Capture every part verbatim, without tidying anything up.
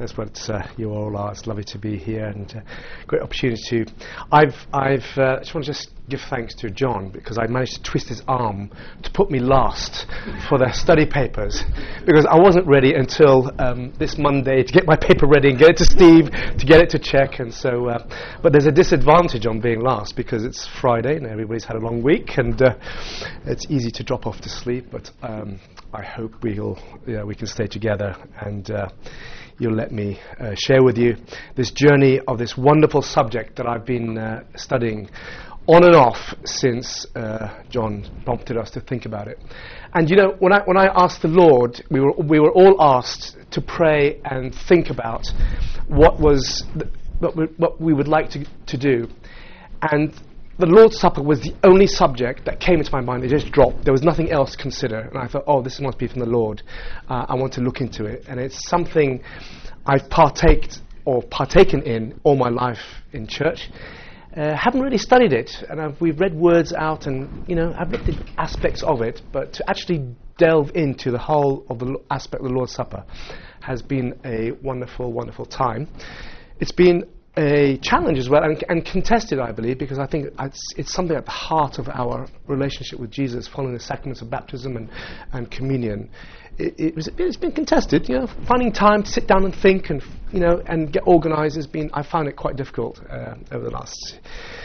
That's what uh, you all are. It's lovely to be here, and uh, great opportunity to. I've, I've. Uh, I just want to just give thanks to John, because I managed to twist his arm to put me last for the study papers, because I wasn't ready until um, this Monday to get my paper ready and get it to Steve to get it to check, and so. Uh, but there's a disadvantage on being last because it's Friday and everybody's had a long week, and uh, it's easy to drop off to sleep. But um, I hope we'll, yeah, we can stay together, and. Uh, You'll let me uh, share with you this journey of this wonderful subject that I've been uh, studying on and off since uh, John prompted us to think about it. And you know, when I when I asked the Lord, we were we were all asked to pray and think about what was th- what, we, what we would like to to do, and the Lord's Supper was the only subject that came into my mind. It just dropped. There was nothing else to consider. And I thought, oh, this must be from the Lord. Uh, I want to look into it. And it's something I've partaked or partaken in all my life in church. Uh, haven't really studied it. And I've, we've read words out and, you know, I've looked at aspects of it. But to actually delve into the whole of the lo- aspect of the Lord's Supper has been a wonderful, wonderful time. It's been a challenge as well, and, and contested, I believe, because I think it's, it's something at the heart of our relationship with Jesus, following the sacraments of baptism and, and communion. It, it was, it's been contested, you know, finding time to sit down and think and, you know, and get organised has been, I found it quite difficult uh, over the last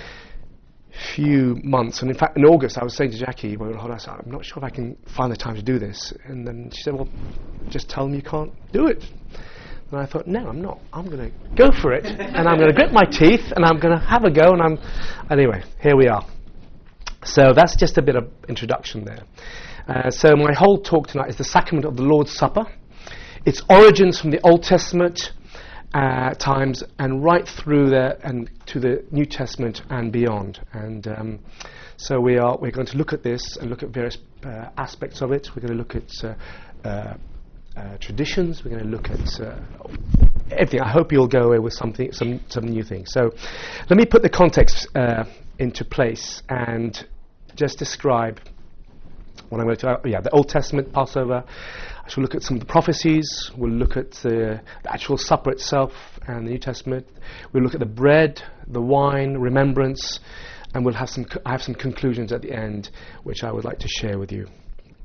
few months. And in fact, in August, I was saying to Jackie, well, hold on, I said, I'm not sure if I can find the time to do this. And then she said, well, just tell them you can't do it. And I thought, no, I'm not. I'm going to go for it, and I'm going to grit my teeth, and I'm going to have a go, and I'm... Anyway, here we are. So that's just a bit of introduction there. Uh, so my whole talk tonight is the sacrament of the Lord's Supper, its origins from the Old Testament uh, times and right through there and to the New Testament and beyond. And um, so we are we're going to look at this and look at various uh, aspects of it. We're going to look at uh, uh, Uh, traditions. We're going to look at uh, everything. I hope you'll go away with something, some some new things. So, let me put the context uh, into place and just describe what I'm going to. Uh, yeah, the Old Testament Passover. I shall look at some of the prophecies. We'll look at the, the actual supper itself and the New Testament. We'll look at the bread, the wine, remembrance, and we'll have some. Co- I have some conclusions at the end, which I would like to share with you.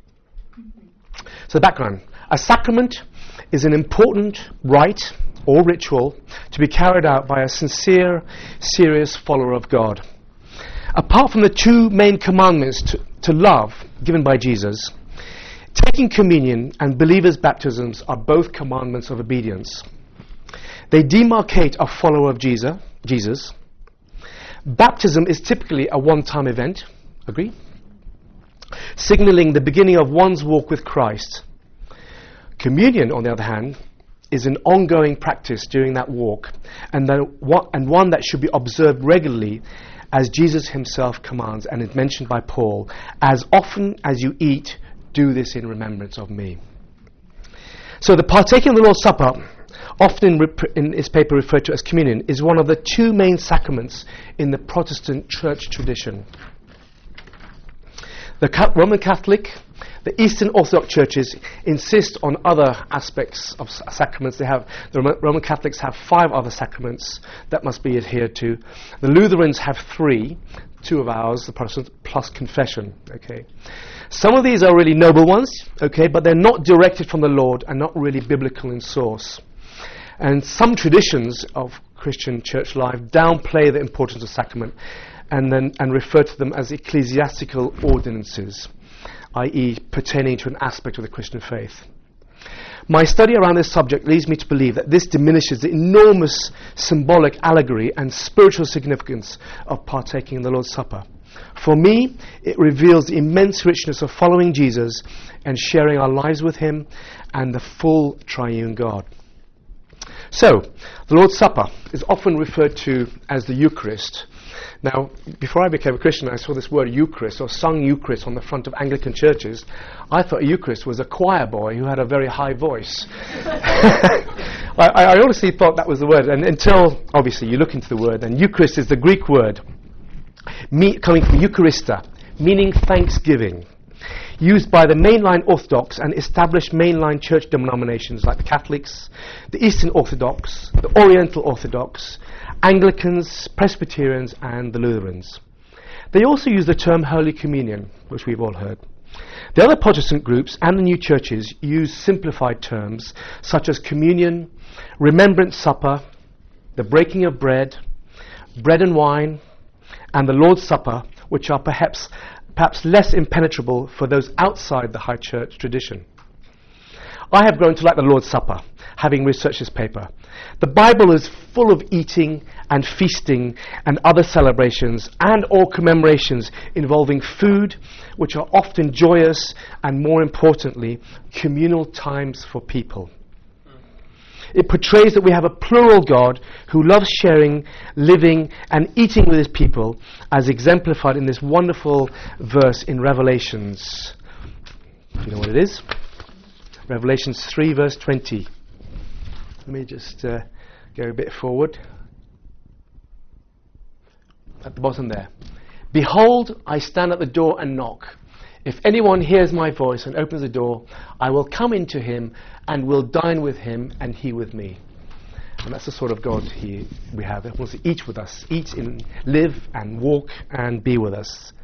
So, the background. A sacrament is an important rite or ritual to be carried out by a sincere, serious follower of God. Apart from the two main commandments to, to love given by Jesus, taking communion and believers' baptisms are both commandments of obedience. They demarcate a follower of Jesus. Jesus. Baptism is typically a one-time event, agree? Signaling the beginning of one's walk with Christ. Communion, on the other hand, is an ongoing practice during that walk, and, that one, and one that should be observed regularly, as Jesus himself commands, and is mentioned by Paul, as often as you eat, do this in remembrance of me. So the partaking of the Lord's Supper, often in, rep- in this paper referred to as communion, is one of the two main sacraments in the Protestant church tradition. The Ca- Roman Catholic, the Eastern Orthodox churches insist on other aspects of s- sacraments. They have the Roman, Roman Catholics have five other sacraments that must be adhered to. The Lutherans have three, two of ours, the Protestants, plus confession. Okay, some of these are really noble ones. Okay, but they're not directed from the Lord and not really biblical in source. And some traditions of Christian church life downplay the importance of sacrament, and then and refer to them as ecclesiastical ordinances, that is pertaining to an aspect of the Christian faith. My study around this subject leads me to believe that this diminishes the enormous symbolic allegory and spiritual significance of partaking in the Lord's Supper. For me, it reveals the immense richness of following Jesus and sharing our lives with him and the full triune God. So, the Lord's Supper is often referred to as the Eucharist. Now, before I became a Christian, I saw this word Eucharist, or sung Eucharist, on the front of Anglican churches. I thought Eucharist was a choir boy who had a very high voice. I, I honestly thought that was the word, and until, obviously, you look into the word, and Eucharist is the Greek word, me, coming from Eucharista, meaning thanksgiving. used by the mainline Orthodox and established mainline church denominations like the Catholics, the Eastern Orthodox, the Oriental Orthodox, Anglicans, Presbyterians, and the Lutherans. They also use the term Holy Communion, which we've all heard. The other Protestant groups and the new churches use simplified terms such as communion, remembrance supper, the breaking of bread, bread and wine, and the Lord's Supper, which are perhaps perhaps less impenetrable for those outside the high church tradition. I have grown to like the Lord's Supper, having researched this paper. The Bible is full of eating and feasting and other celebrations and or commemorations involving food, which are often joyous and, more importantly, communal times for people. It portrays that we have a plural God who loves sharing, living, and eating with his people, as exemplified in this wonderful verse in Revelations. Do you know what it is? Revelations three, verse twenty. Let me just uh, go a bit forward. At the bottom there. Behold, I stand at the door and knock. If anyone hears my voice and opens the door, I will come into him and will dine with him and he with me. And that's the sort of God he, we have. He wants to eat with us, eat and live and walk and be with us.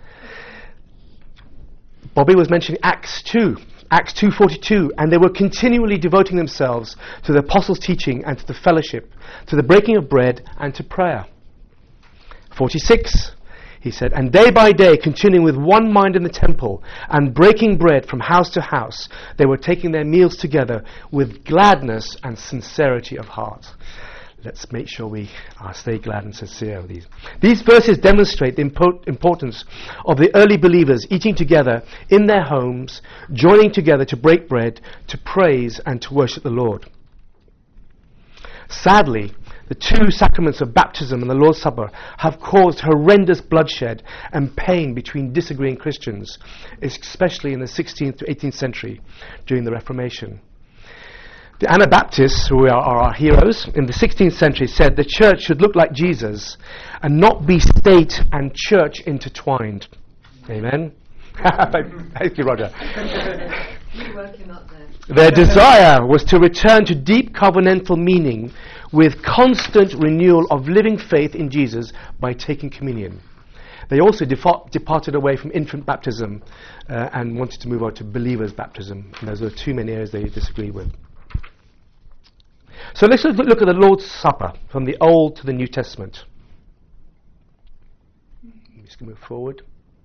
Bobby was mentioning Acts two, Acts two forty-two, and they were continually devoting themselves to the apostles' teaching and to the fellowship, to the breaking of bread and to prayer. forty-six, he said, and day by day, continuing with one mind in the temple and breaking bread from house to house, they were taking their meals together with gladness and sincerity of heart. Let's make sure we uh, stay glad and sincere with these. These verses demonstrate the impo- importance of the early believers eating together in their homes, joining together to break bread, to praise and to worship the Lord. Sadly, the two sacraments of baptism and the Lord's Supper have caused horrendous bloodshed and pain between disagreeing Christians, especially in the sixteenth to eighteenth century during the Reformation. The Anabaptists, who are, are our heroes, in the sixteenth century said the church should look like Jesus and not be state and church intertwined. Amen? Thank you, Roger. You work him up there. Their desire was to return to deep covenantal meaning with constant renewal of living faith in Jesus by taking communion. They also defa- departed away from infant baptism uh, and wanted to move on to believers' baptism. And those are two main areas they disagreed with. So let's look look at the Lord's Supper from the Old to the New Testament. I'm just going to move forward.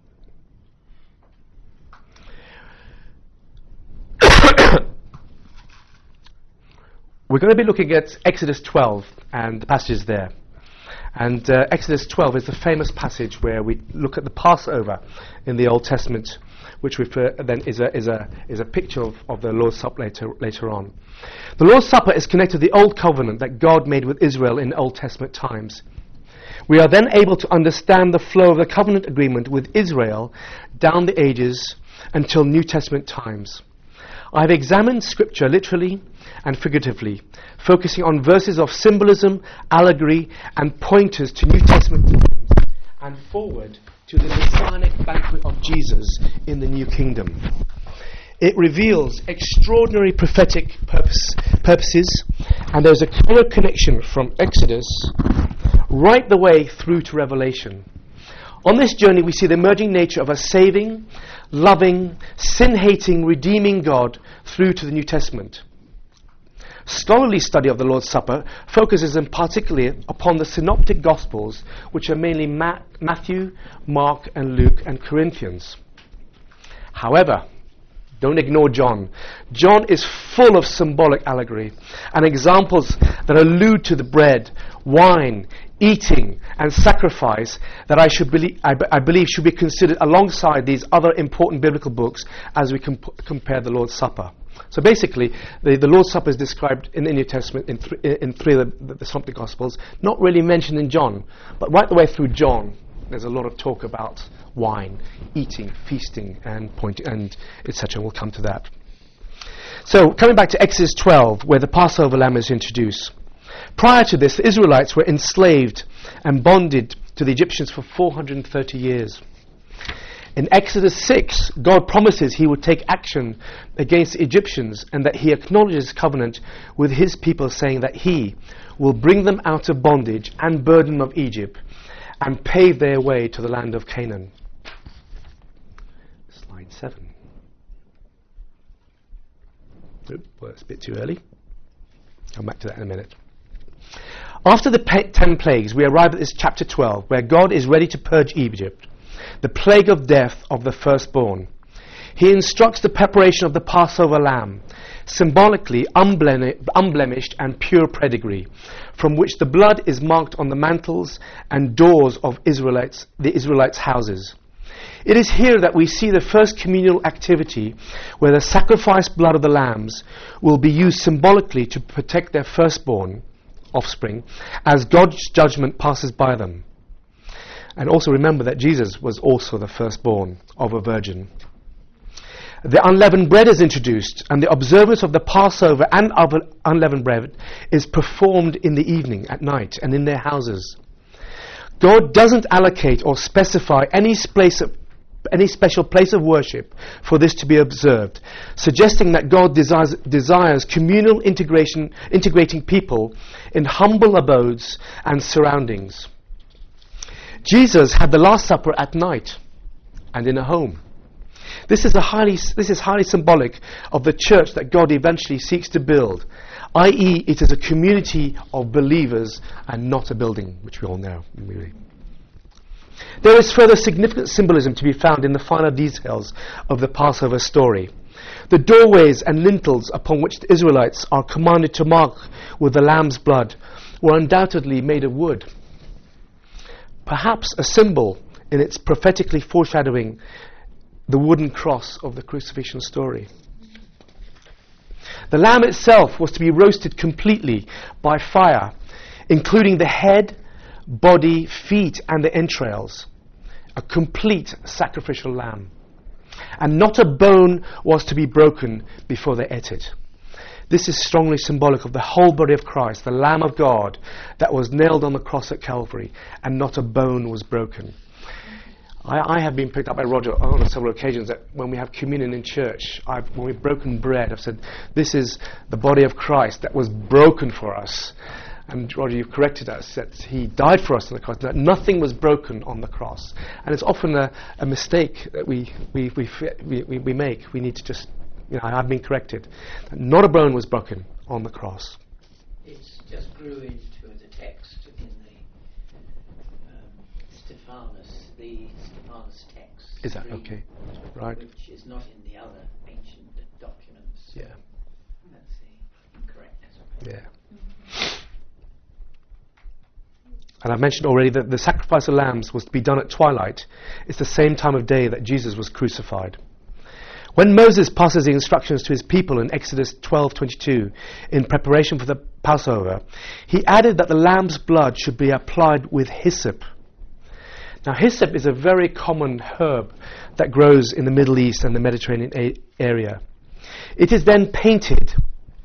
We're going to be looking at Exodus twelve and the passages there. And uh, Exodus twelve is the famous passage where we look at the Passover in the Old Testament, which refer, then is a is a is a picture of, of the Lord's Supper later later on. The Lord's Supper is connected to the Old Covenant that God made with Israel in Old Testament times. We are then able to understand the flow of the covenant agreement with Israel down the ages until New Testament times. I've examined Scripture literally and figuratively, focusing on verses of symbolism, allegory, and pointers to New Testament times and forward to the Messianic banquet of Jesus in the New Kingdom. It reveals extraordinary prophetic purpose, purposes, and there's a clear connection from Exodus right the way through to Revelation. On this journey, we see the emerging nature of a saving, loving, sin-hating, redeeming God through to the New Testament. Scholarly study of the Lord's Supper focuses in particular upon the synoptic Gospels, which are mainly Ma- Matthew, Mark, and Luke, and Corinthians. However, don't ignore John. John is full of symbolic allegory and examples that allude to the bread, wine, eating, and sacrifice that I should belie- I, b- I believe should be considered alongside these other important biblical books as we comp- compare the Lord's Supper. So basically, the, the Lord's Supper is described in the New Testament in, th- in three of the, the, the Synoptic Gospels, not really mentioned in John, but right the way through John, there's a lot of talk about wine, eating, feasting, and point, and et cetera. We'll come to that. So, coming back to Exodus twelve, where the Passover lamb is introduced. Prior to this, the Israelites were enslaved and bonded to the Egyptians for four hundred thirty years. In Exodus six, God promises he would take action against the Egyptians and that he acknowledges covenant with his people, saying that he will bring them out of bondage and burden of Egypt and pave their way to the land of Canaan. Slide seven. Oop, well, that's a bit too early. Come back to that in a minute. After the pa- ten plagues, we arrive at this chapter twelve, where God is ready to purge Egypt, the plague of death of the firstborn. He instructs the preparation of the Passover lamb, symbolically unblem- unblemished and pure pedigree, from which the blood is marked on the mantles and doors of Israelites, the Israelites' houses. It is here that we see the first communal activity where the sacrificed blood of the lambs will be used symbolically to protect their firstborn offspring as God's judgment passes by them. And also remember that Jesus was also the firstborn of a virgin. The unleavened bread is introduced, and the observance of the Passover and of unleavened bread is performed in the evening, at night, and in their houses. God doesn't allocate or specify any place of, any special place of worship for this to be observed, suggesting that God desires, desires communal integration, integrating people in humble abodes and surroundings. Jesus had the Last Supper at night and in a home. This is a highly this is highly symbolic of the church that God eventually seeks to build, that is, it is a community of believers and not a building, which we all know. Really. There is further significant symbolism to be found in the finer details of the Passover story. The doorways and lintels upon which the Israelites are commanded to mark with the lamb's blood were undoubtedly made of wood, perhaps a symbol in its prophetically foreshadowing the wooden cross of the crucifixion story. The lamb itself was to be roasted completely by fire, including the head, body, feet, and the entrails. A complete sacrificial lamb. And not a bone was to be broken before they ate it. This is strongly symbolic of the whole body of Christ, the Lamb of God, that was nailed on the cross at Calvary, and not a bone was broken. I, I have been picked up by Roger on several occasions that when we have communion in church, I've, when we've broken bread, I've said, this is the body of Christ that was broken for us. And Roger, you've corrected us that he died for us on the cross, that nothing was broken on the cross. And it's often a, a mistake that we we, we, we we make. We need to just, you know, I've been corrected. Not a bone was broken on the cross. It's just grew into the text in the um, Stephanus, the Stephanus text. Is that okay? Right. Which is not in the other ancient documents. Yeah. That's the incorrectness. Yeah. And I've mentioned already that the sacrifice of lambs was to be done at twilight. It's the same time of day that Jesus was crucified. When Moses passes the instructions to his people in Exodus twelve twenty-two in preparation for the Passover, he added that the lamb's blood should be applied with hyssop. Now, hyssop is a very common herb that grows in the Middle East and the Mediterranean a- area. It is then painted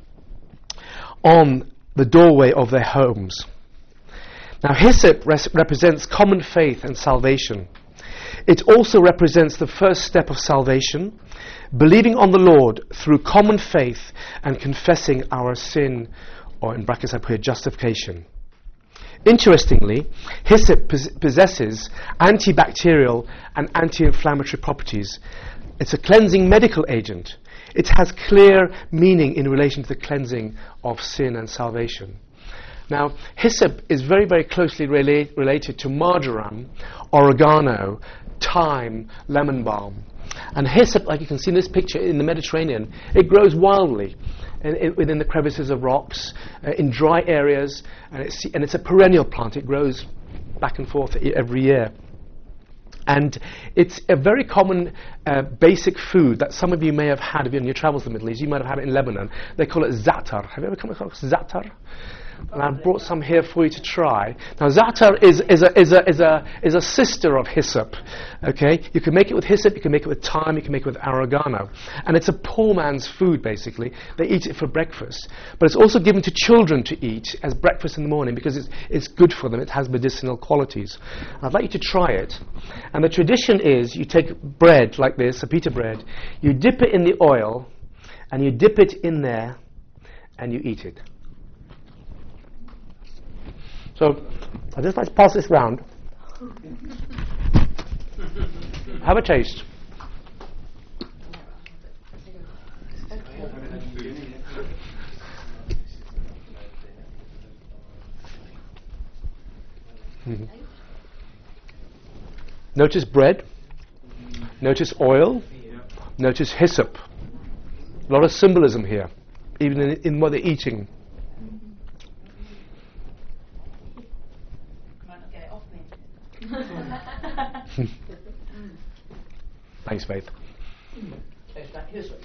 on the doorway of their homes. Now, hyssop res- represents common faith and salvation. It also represents the first step of salvation, believing on the Lord through common faith and confessing our sin, or in brackets I put here, justification. Interestingly, hyssop pos- possesses antibacterial and anti-inflammatory properties. It's a cleansing medical agent. It has clear meaning in relation to the cleansing of sin and salvation. Now, hyssop is very, very closely rela- related to marjoram, oregano, thyme, lemon balm. And hyssop, like you can see in this picture in the Mediterranean, it grows wildly in, in, within the crevices of rocks, uh, in dry areas, and it's, and it's a perennial plant. It grows back and forth e- every year. And it's a very common uh, basic food that some of you may have had if you're in your travels to the Middle East. You might have had it in Lebanon. They call it za'atar. Have you ever come across za'atar? and I've brought some here for you to try. Now, za'atar is, is, a, is, a, is, a, is a sister of hyssop. Okay? You can make it with hyssop, you can make it with thyme, you can make it with oregano. And it's a poor man's food, basically. They eat it for breakfast. But it's also given to children to eat as breakfast in the morning because it's, it's good for them. It has medicinal qualities. I'd like you to try it. And the tradition is you take bread like this, a pita bread, you dip it in the oil, and you dip it in there, and you eat it. So, I'd just like to pass this round. Have a taste. Mm-hmm. Notice bread. Notice oil. Notice hyssop. A lot of symbolism here, even in, in what they're eating. Might not get it off me. Thanks, Faith. Taste like hyssop.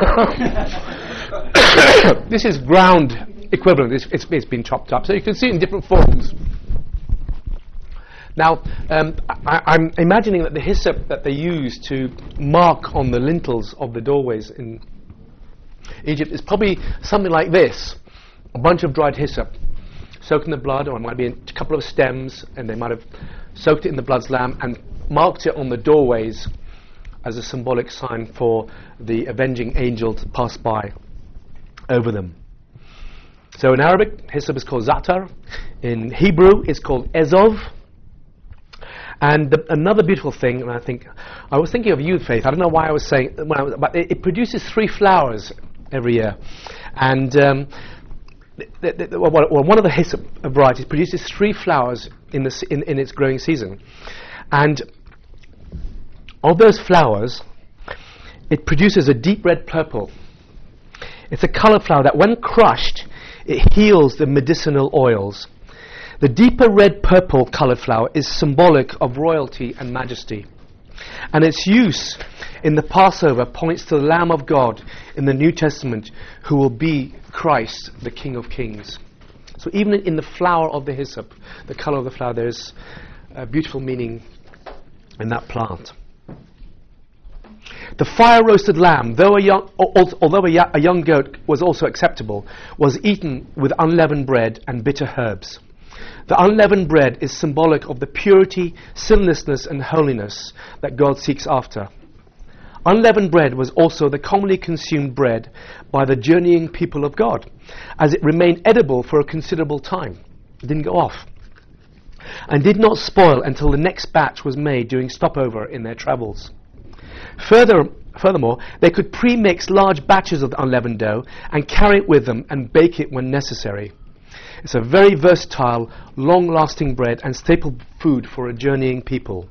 This is ground equivalent. It's, it's, it's been chopped up, so you can see it in different forms. Now, um, I, I'm imagining that the hyssop that they use to mark on the lintels of the doorways in Egypt is probably something like this: a bunch of dried hyssop soaked in the blood, or it might be a couple of stems, and they might have soaked it in the blood's lamb and marked it on the doorways as a symbolic sign for the avenging angel to pass by over them. So in Arabic, hyssop is called za'atar. In Hebrew, it's called ezov. And the, another beautiful thing, and I think I was thinking of you, Faith. I don't know why I was saying, when I was, but it, it produces three flowers every year, and um, the, the, the, well, well, one of the hyssop varieties produces three flowers in, the, in, in its growing season, and of those flowers, it produces a deep red purple. It's a colour flower that, when crushed, it heals the medicinal oils. The deeper red purple coloured flower is symbolic of royalty and majesty, and its use in the Passover points to the Lamb of God in the New Testament, who will be Christ, the King of Kings. So even in the flower of the hyssop, the colour of the flower, there is a beautiful meaning in that plant. The fire-roasted lamb, though a young, although a, a young goat was also acceptable, was eaten with unleavened bread and bitter herbs. The unleavened bread is symbolic of the purity, sinlessness, and holiness that God seeks after. Unleavened bread was also the commonly consumed bread by the journeying people of God, as it remained edible for a considerable time. It didn't go off, and did not spoil until the next batch was made during stopover in their travels. Further, furthermore, they could pre-mix large batches of the unleavened dough and carry it with them and bake it when necessary. It's a very versatile, long-lasting bread and staple food for a journeying people.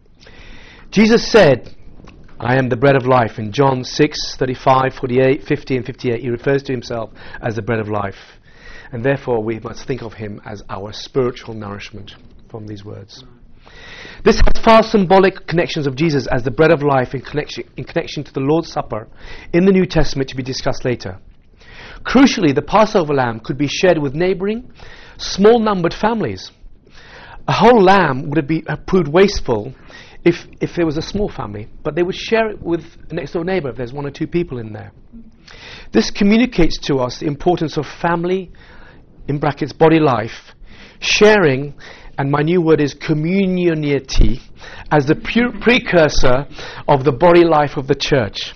Jesus said, "I am the bread of life," in John six, thirty-five, forty-eight, fifty and fifty-eight. He refers to himself as the bread of life. And therefore we must think of him as our spiritual nourishment from these words. This has far symbolic connections of Jesus as the bread of life in connection, in connection to the Lord's Supper in the New Testament, to be discussed later. Crucially, the Passover lamb could be shared with neighbouring, small-numbered families. A whole lamb would have, be, have proved wasteful if, if there was a small family, but they would share it with a next-door neighbour if there's one or two people in there. This communicates to us the importance of family, in brackets, body life, sharing, and my new word is communionity, as the pure precursor of the body life of the church.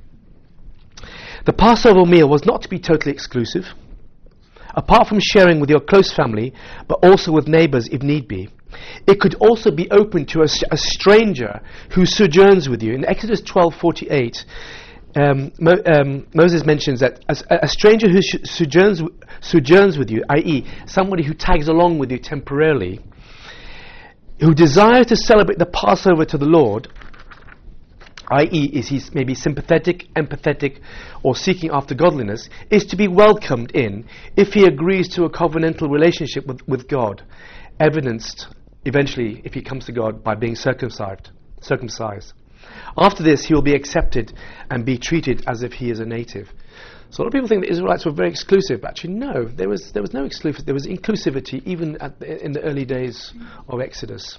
The Passover meal was not to be totally exclusive. Apart from sharing with your close family, but also with neighbours if need be, it could also be open to a, a stranger who sojourns with you. In Exodus twelve forty-eight, um, Mo, um, Moses mentions that as a, a stranger who sh- sojourns, w- sojourns with you, that is somebody who tags along with you temporarily, who desires to celebrate the Passover to the Lord, that is, is he maybe sympathetic, empathetic, or seeking after godliness, is to be welcomed in if he agrees to a covenantal relationship with, with God, evidenced eventually, if he comes to God, by being circumcised. circumcised. After this, he will be accepted and be treated as if he is a native. So a lot of people think the Israelites were very exclusive, but actually no, there was there was no exclusive. There was inclusivity even at the, in the early days of Exodus.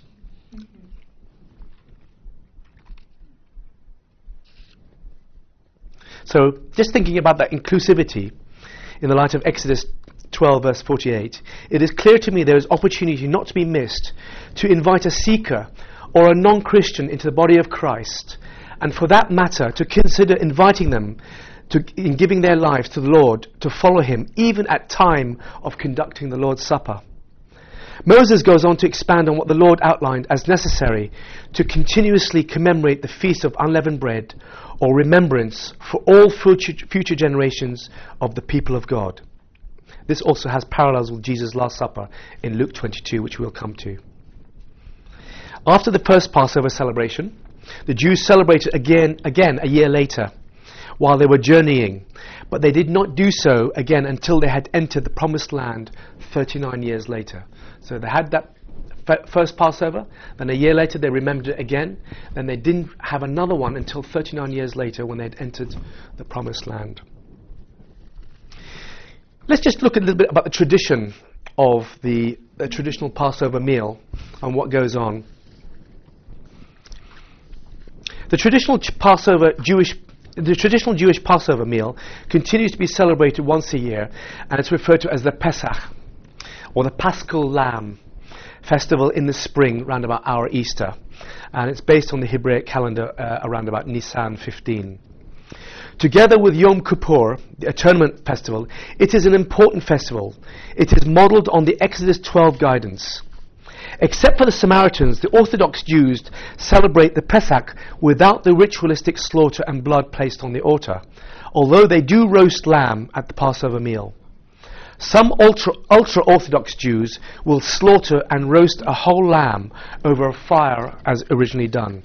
So just thinking about that inclusivity in the light of Exodus twelve verse forty-eight, it is clear to me there is opportunity not to be missed to invite a seeker or a non-Christian into the body of Christ, and for that matter to consider inviting them to, in giving their lives to the Lord, to follow him even at time of conducting the Lord's Supper. Moses goes on to expand on what the Lord outlined as necessary to continuously commemorate the Feast of Unleavened Bread, or remembrance for all future, future generations of the people of God. This also has parallels with Jesus' Last Supper in Luke twenty-two, which we'll come to. After the first Passover celebration, the Jews celebrated again, again a year later, while they were journeying, but they did not do so again until they had entered the Promised Land thirty-nine years later. So they had that f- first Passover, then a year later they remembered it again, then they didn't have another one until thirty-nine years later when they'd entered the Promised Land. Let's just look a little bit about the tradition of the, the traditional Passover meal and what goes on. The traditional ch- Passover Jewish The traditional Jewish Passover meal continues to be celebrated once a year, and it's referred to as the Pesach, or the Paschal Lamb festival in the spring, round about our Easter. And it's based on the Hebraic calendar uh, around about Nisan fifteen. Together with Yom Kippur, the Atonement Festival, it is an important festival. It is modelled on the Exodus twelve guidance. Except for the Samaritans, the Orthodox Jews celebrate the Pesach without the ritualistic slaughter and blood placed on the altar, although they do roast lamb at the Passover meal. Some ultra, ultra-Orthodox Jews will slaughter and roast a whole lamb over a fire as originally done.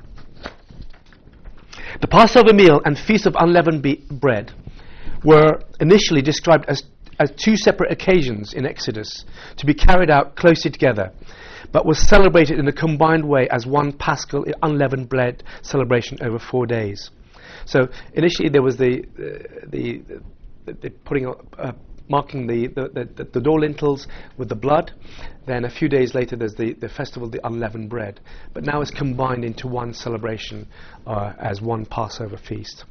The Passover meal and Feast of Unleavened Be- Bread were initially described as, as two separate occasions in Exodus to be carried out closely together, but was celebrated in a combined way as one Paschal unleavened bread celebration over four days. So initially there was the uh, the, the, the putting uh, marking the the, the the door lintels with the blood. Then a few days later there's the, the festival of the unleavened bread. But now it's combined into one celebration uh, as one Passover feast.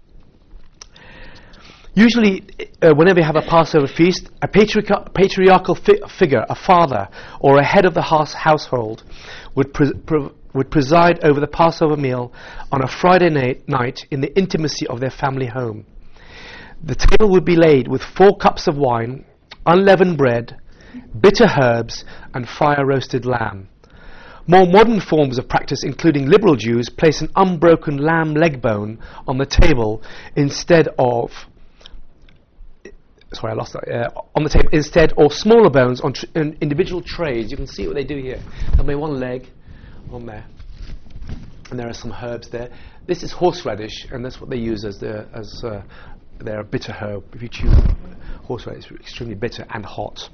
Usually, uh, whenever you have a Passover feast, a patriarch- patriarchal fi- figure, a father or a head of the house- household, would, pre- pre- would preside over the Passover meal on a Friday na- night in the intimacy of their family home. The table would be laid with four cups of wine, unleavened bread, bitter herbs, and fire-roasted lamb. More modern forms of practice, including liberal Jews, place an unbroken lamb leg bone on the table instead of Sorry, I lost that. Uh, on the table instead, or smaller bones on tr- in individual trays. You can see what they do here. There'll be one leg on there, and there are some herbs there. This is horseradish, and that's what they use as their as uh, their bitter herb. If you chew horseradish, it's extremely bitter and hot.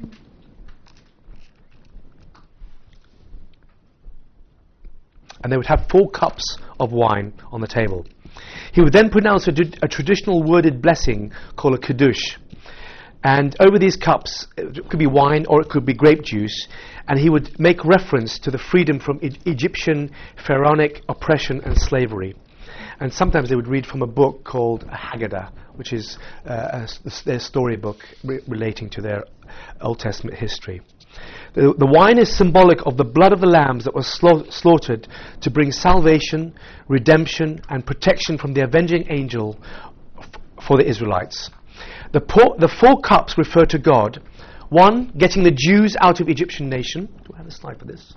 And they would have four cups of wine on the table. He would then pronounce a, d- a traditional worded blessing called a kiddush. And over these cups, it could be wine or it could be grape juice, and he would make reference to the freedom from e- Egyptian pharaonic oppression and slavery. And sometimes they would read from a book called a Haggadah, which is uh, a, s- their storybook re- relating to their Old Testament history. The, the wine is symbolic of the blood of the lambs that was sla- slaughtered to bring salvation, redemption, and protection from the avenging angel f- for the Israelites. The, por- the four cups refer to God. One, getting the Jews out of Egyptian nation. Do I have a slide for this?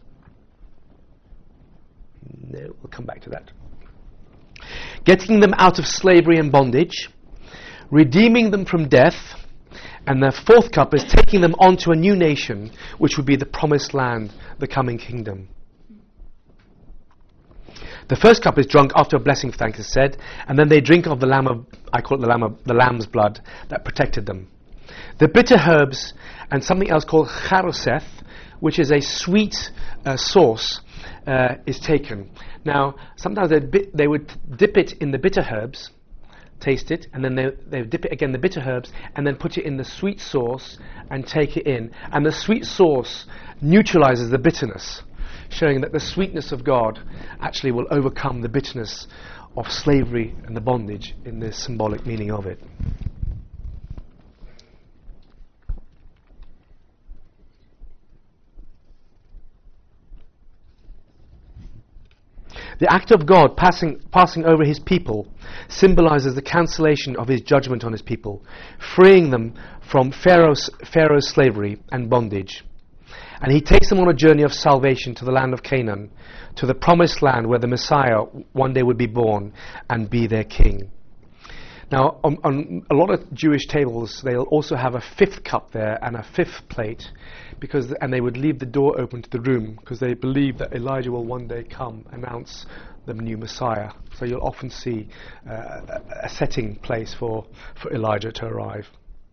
No, we'll come back to that. Getting them out of slavery and bondage, redeeming them from death, and the fourth cup is taking them on to a new nation, which would be the promised land, the coming kingdom. The first cup is drunk after a blessing, thanks is said, and then they drink of the lamb of, I call it the lamb of, the lamb's blood that protected them. The bitter herbs and something else called charoseth, which is a sweet uh, sauce, uh, is taken. Now, sometimes they, bi- they would dip it in the bitter herbs, taste it, and then they, they dip it again, the bitter herbs, and then put it in the sweet sauce and take it in. And the sweet sauce neutralizes the bitterness, showing that the sweetness of God actually will overcome the bitterness of slavery and the bondage in the symbolic meaning of it. The act of God passing, passing over his people symbolizes the cancellation of his judgment on his people, freeing them from Pharaoh's, Pharaoh's slavery and bondage. And he takes them on a journey of salvation to the land of Canaan, to the promised land where the Messiah one day would be born and be their king. Now, on, on a lot of Jewish tables, they'll also have a fifth cup there and a fifth plate, because th- and they would leave the door open to the room because they believe that Elijah will one day come, announce the new Messiah. So you'll often see uh, a, a setting place for, for Elijah to arrive.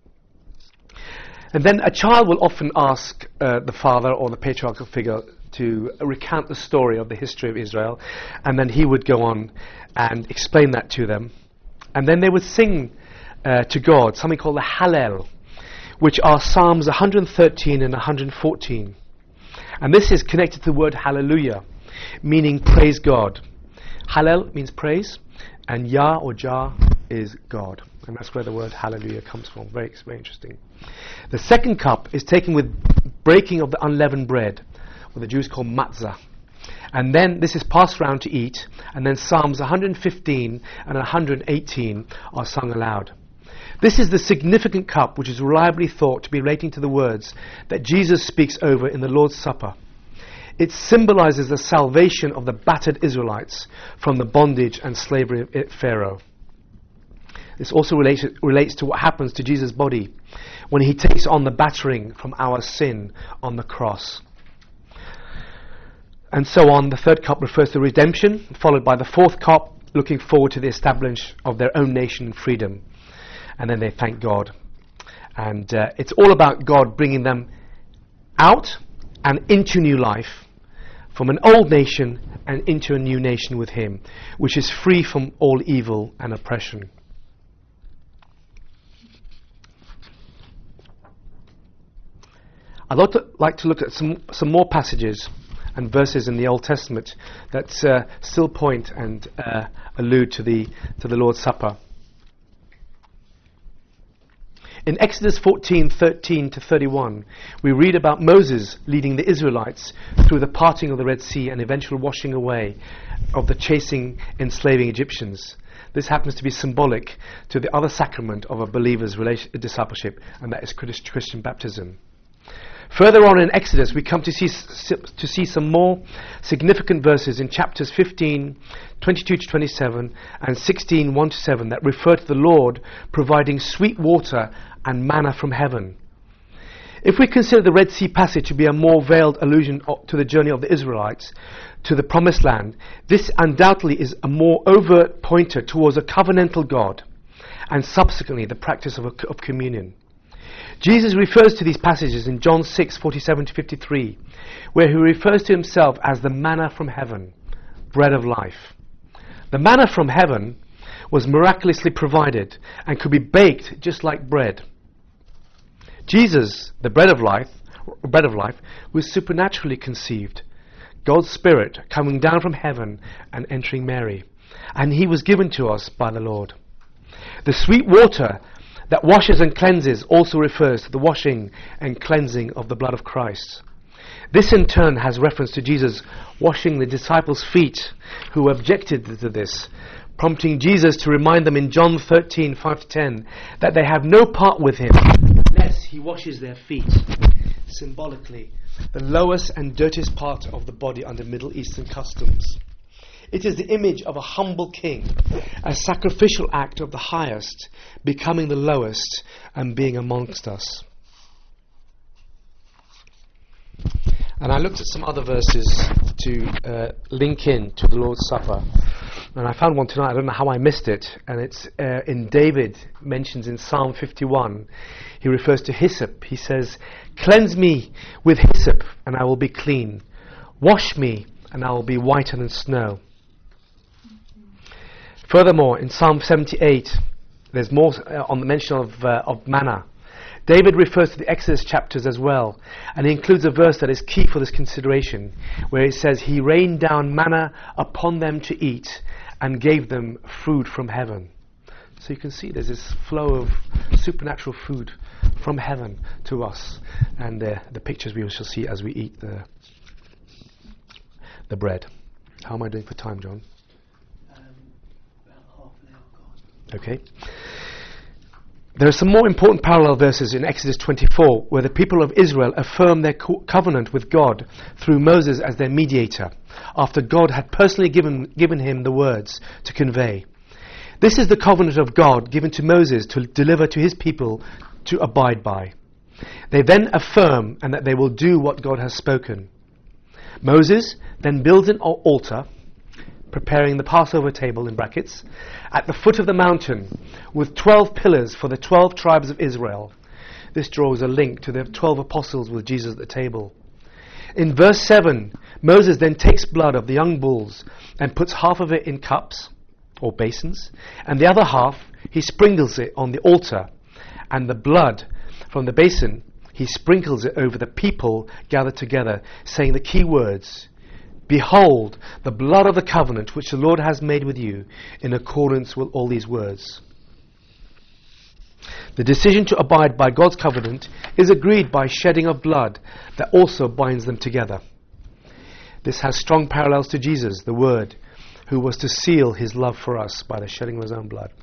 And then a child will often ask uh, the father or the patriarchal figure to recount the story of the history of Israel, and then he would go on and explain that to them. And then they would sing uh, to God something called the Hallel, which are Psalms one hundred thirteen and one hundred fourteen. And this is connected to the word hallelujah, meaning praise God. Hallel means praise, and Yah or Jah is God. And that's where the word hallelujah comes from. Very, very interesting. The second cup is taken with breaking of the unleavened bread, what the Jews call matzah. And then this is passed round to eat, and then Psalms one hundred fifteen and one hundred eighteen are sung aloud. This is the significant cup which is reliably thought to be relating to the words that Jesus speaks over in the Lord's Supper. It symbolizes the salvation of the battered Israelites from the bondage and slavery of Pharaoh. This also relates, relates to what happens to Jesus' body when he takes on the battering from our sin on the cross. And so on. The third cup refers to redemption, followed by the fourth cup looking forward to the establishment of their own nation and freedom. And then they thank God. And uh, it's all about God bringing them out and into new life, from an old nation and into a new nation with him, which is free from all evil and oppression. I'd like to, like to look at some, some more passages and verses in the Old Testament that uh, still point and uh, allude to the to the Lord's Supper. In Exodus fourteen, thirteen to thirty-one, we read about Moses leading the Israelites through the parting of the Red Sea and eventual washing away of the chasing, enslaving Egyptians. This happens to be symbolic to the other sacrament of a believer's relation, discipleship, and that is Christian baptism. Further on in Exodus, we come to see to see some more significant verses in chapters fifteen, twenty-two to twenty-seven, and sixteen, one to seven, that refer to the Lord providing sweet water and manna from heaven. If we consider the Red Sea passage to be a more veiled allusion to the journey of the Israelites to the Promised Land, this undoubtedly is a more overt pointer towards a covenantal God, and subsequently the practice of, a, of communion. Jesus refers to these passages in John six, forty-seven to fifty-three, where he refers to himself as the manna from heaven, bread of life. The manna from heaven was miraculously provided and could be baked just like bread. Jesus, the bread of life, bread of life, was supernaturally conceived, God's Spirit coming down from heaven and entering Mary, and he was given to us by the Lord. The sweet water that washes and cleanses also refers to the washing and cleansing of the blood of Christ. This in turn has reference to Jesus washing the disciples' feet who objected to this, prompting Jesus to remind them in John thirteen, five to ten that they have no part with him unless he washes their feet. Symbolically, the lowest and dirtiest part of the body under Middle Eastern customs. It is the image of a humble king, a sacrificial act of the highest, becoming the lowest and being amongst us. And I looked at some other verses to uh, link in to the Lord's Supper. And I found one tonight, I don't know how I missed it, and it's uh, in David, mentions in Psalm fifty-one. He refers to hyssop. He says, "Cleanse me with hyssop, and I will be clean. Wash me, and I will be whiter than snow." Furthermore, in Psalm seventy-eight, there's more uh, on the mention of, uh, of manna. David refers to the Exodus chapters as well, and he includes a verse that is key for this consideration, where it says, he rained down manna upon them to eat and gave them food from heaven. So you can see there's this flow of supernatural food from heaven to us, and uh, the pictures we shall see as we eat the the bread. How am I doing for time, John? Um, about half an hour gone. Okay. There are some more important parallel verses in Exodus twenty-four, where the people of Israel affirm their co- covenant with God through Moses as their mediator, after God had personally given, given him the words to convey. This is the covenant of God given to Moses to deliver to his people to abide by. They then affirm and that they will do what God has spoken. Moses then builds an al- altar, preparing the Passover table in brackets, at the foot of the mountain with twelve pillars for the twelve tribes of Israel. This draws a link to the twelve apostles with Jesus at the table. In verse seven, Moses then takes blood of the young bulls and puts half of it in cups or basins, and the other half he sprinkles it on the altar, and the blood from the basin he sprinkles it over the people gathered together, saying the key words, behold, the blood of the covenant which the Lord has made with you, in accordance with all these words. The decision to abide by God's covenant is agreed by shedding of blood that also binds them together. This has strong parallels to Jesus, the Word, who was to seal his love for us by the shedding of his own blood.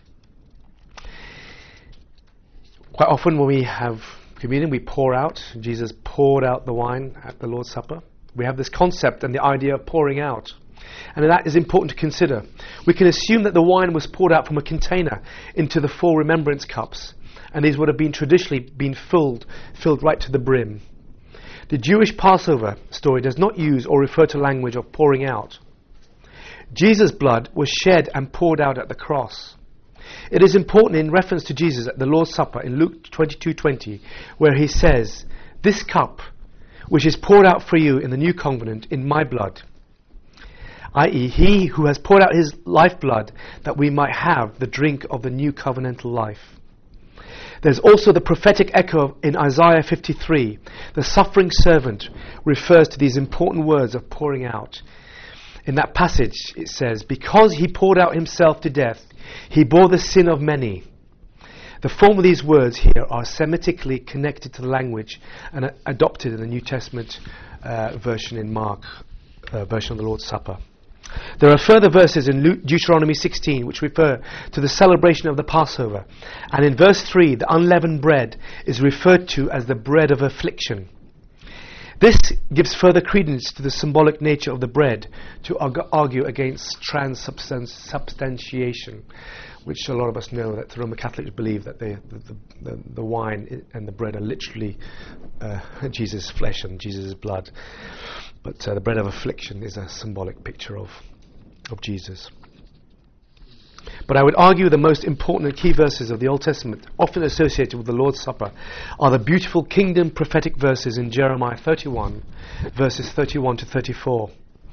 Quite often when we have communion, we pour out. Jesus poured out the wine at the Lord's Supper. We have this concept and the idea of pouring out. And that is important to consider. We can assume that the wine was poured out from a container into the four remembrance cups, and these would have been traditionally been filled, filled right to the brim. The Jewish Passover story does not use or refer to language of pouring out. Jesus' blood was shed and poured out at the cross. It is important in reference to Jesus at the Lord's Supper in Luke twenty-two twenty, where he says, this cup which is poured out for you in the new covenant in my blood, that is he who has poured out his lifeblood that we might have the drink of the new covenantal life. There's also the prophetic echo in Isaiah fifty-three. The suffering servant refers to these important words of pouring out. In that passage it says, because he poured out himself to death, he bore the sin of many. The form of these words here are Semitically connected to the language and uh, adopted in the New Testament uh, version in Mark, uh, version of the Lord's Supper. There are further verses in Luke, Deuteronomy sixteen which refer to the celebration of the Passover. And in verse three, the unleavened bread is referred to as the bread of affliction. This gives further credence to the symbolic nature of the bread to arg- argue against transubstantiation, which a lot of us know that the Roman Catholics believe that they, the, the, the wine and the bread are literally uh, Jesus' flesh and Jesus' blood. But uh, the bread of affliction is a symbolic picture of, of Jesus. But I would argue the most important and key verses of the Old Testament, often associated with the Lord's Supper, are the beautiful kingdom prophetic verses in Jeremiah thirty-one, verses thirty-one to thirty-four.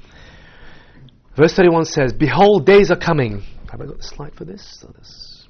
Verse thirty-one says, behold, days are coming. Have I got the slide for this? So this?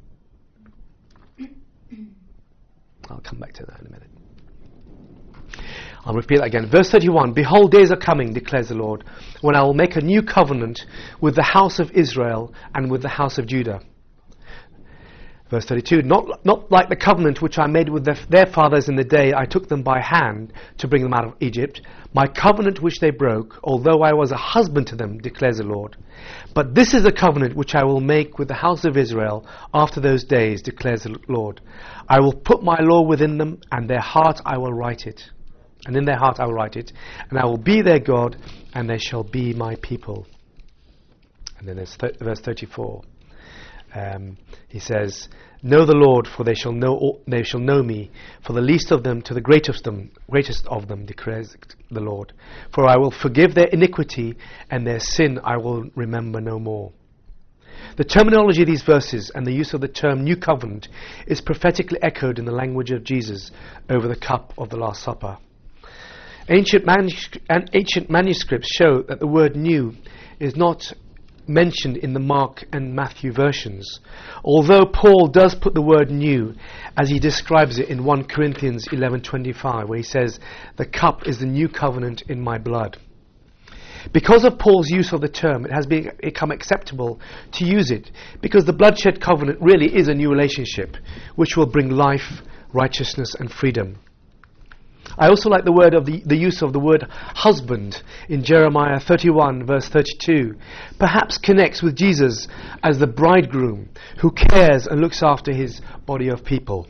I'll come back to that in a minute. I'll repeat that again. Verse thirty-one, behold, days are coming, declares the Lord, when I will make a new covenant with the house of Israel and with the house of Judah. Verse thirty-two, not, not like the covenant which I made with their, their fathers in the day I took them by hand to bring them out of Egypt, my covenant which they broke, although I was a husband to them, declares the Lord. But this is the covenant which I will make with the house of Israel after those days, declares the Lord. I will put my law within them, and their heart I will write it. And in their heart I will write it, and I will be their God, and they shall be my people. And then there's th- verse thirty-four. Um, he says, know the Lord, for they shall know all, they shall know me, for the least of them to the greatest of them, greatest of them, declares the Lord. For I will forgive their iniquity, and their sin I will remember no more. The terminology of these verses and the use of the term New Covenant is prophetically echoed in the language of Jesus over the cup of the Last Supper. Ancient, manuscri- and ancient manuscripts show that the word new is not mentioned in the Mark and Matthew versions, although Paul does put the word new as he describes it in First Corinthians eleven twenty-five, where he says, "The cup is the new covenant in my blood." Because of Paul's use of the term, it has be- become acceptable to use it, because the bloodshed covenant really is a new relationship which will bring life, righteousness and freedom. I also like the word of the, the use of the word husband in Jeremiah thirty-one verse thirty-two. Perhaps connects with Jesus as the bridegroom who cares and looks after his body of people.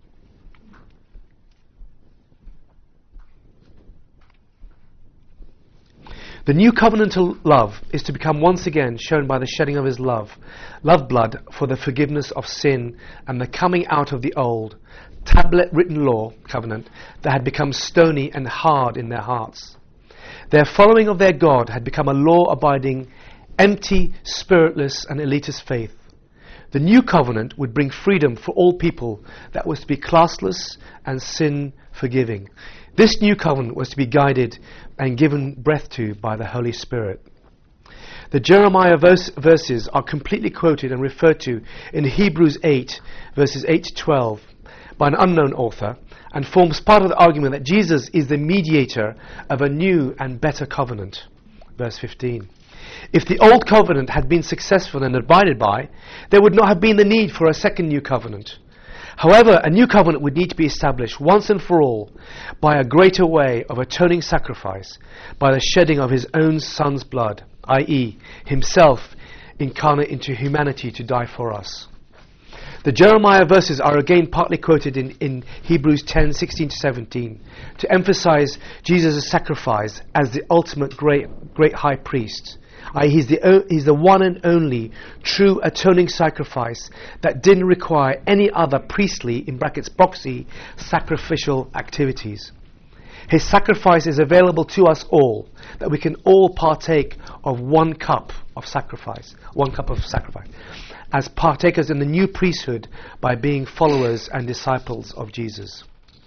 The new covenantal love is to become once again shown by the shedding of his love, love blood for the forgiveness of sin and the coming out of the old, tablet-written law covenant that had become stony and hard in their hearts. Their following of their God had become a law-abiding, empty, spiritless and elitist faith. The new covenant would bring freedom for all people that was to be classless and sin-forgiving. This new covenant was to be guided and given breath to by the Holy Spirit. The Jeremiah verse, verses are completely quoted and referred to in Hebrews eight, verses eight to twelve, by an unknown author, and forms part of the argument that Jesus is the mediator of a new and better covenant. Verse fifteen. If the old covenant had been successful and abided by, there would not have been the need for a second new covenant. However, a new covenant would need to be established once and for all by a greater way of atoning sacrifice, by the shedding of his own Son's blood, that is, himself incarnate into humanity to die for us. The Jeremiah verses are again partly quoted in, in Hebrews ten, sixteen to seventeen to emphasize Jesus' sacrifice as the ultimate great, great high priest. that is, he's the, o- he's the one and only true atoning sacrifice that didn't require any other priestly, in brackets proxy, sacrificial activities. His sacrifice is available to us all, that we can all partake of one cup of sacrifice, one cup of sacrifice, as partakers in the new priesthood by being followers and disciples of Jesus.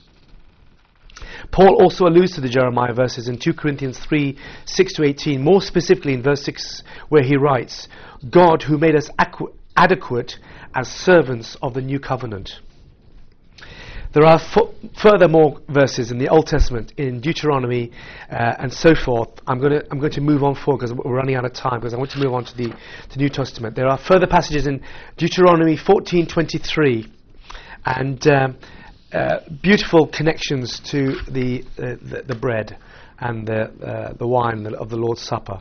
Paul also alludes to the Jeremiah verses in Second Corinthians three, six to eighteen, more specifically in verse six, where he writes, "God who made us aqu- adequate as servants of the new covenant." There are f- furthermore verses in the Old Testament, in Deuteronomy uh, and so forth. I'm going to I'm going to move on forward because we're running out of time, because I want to move on to the to New Testament. There are further passages in Deuteronomy fourteen twenty-three, and um, uh, beautiful connections to the uh, the, the bread and the uh, the wine of the Lord's Supper.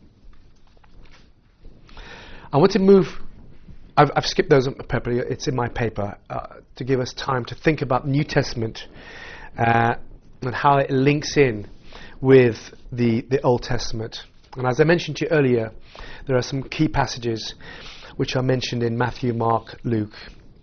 I want to move. I've, I've skipped those purposely. It's in my paper uh, to give us time to think about the New Testament uh, and how it links in with the, the Old Testament. And as I mentioned to you earlier, there are some key passages which are mentioned in Matthew, Mark, Luke.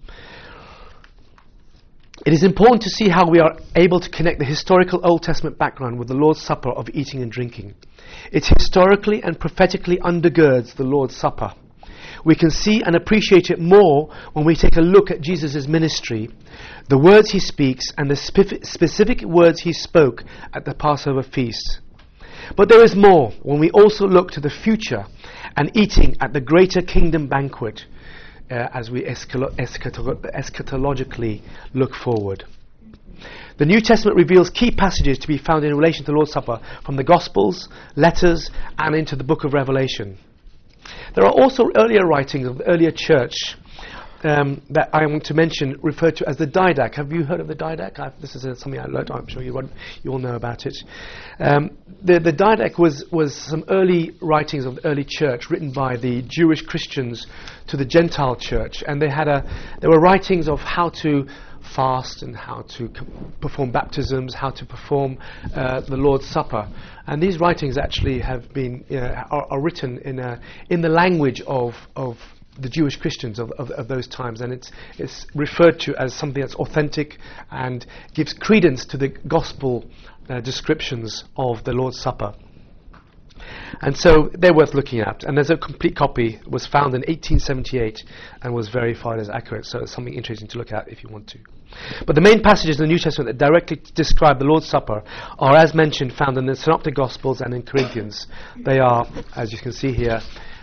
It is important to see how we are able to connect the historical Old Testament background with the Lord's Supper of eating and drinking. It historically and prophetically undergirds the Lord's Supper. We can see and appreciate it more when we take a look at Jesus' ministry, the words he speaks, and the spe- specific words he spoke at the Passover feast. But there is more when we also look to the future and eating at the greater kingdom banquet uh, as we escal- eschato- eschatologically look forward. The New Testament reveals key passages to be found in relation to the Lord's Supper from the Gospels, letters, and into the book of Revelation. There are also earlier writings of the earlier church um, that I want to mention, referred to as the Didache. Have you heard of the Didache? I've, this is uh, something I learned. I'm sure you, want, you all know about it. Um, the, the Didache was, was some early writings of the early church written by the Jewish Christians to the Gentile church, and they had a there were writings of how to fast and how to c- perform baptisms, how to perform uh, the Lord's Supper. And these writings actually have been uh, are, are written in a, in the language of of the Jewish Christians of, of, of those times, and it's it's referred to as something that's authentic and gives credence to the gospel uh, descriptions of the Lord's Supper. And so they're worth looking at. And there's a complete copy, was found in eighteen seventy-eight and was verified as accurate. So it's something interesting to look at if you want to. But the main passages in the New Testament that directly describe the Lord's Supper are, as mentioned, found in the Synoptic Gospels and in Corinthians. They are, as you can see here,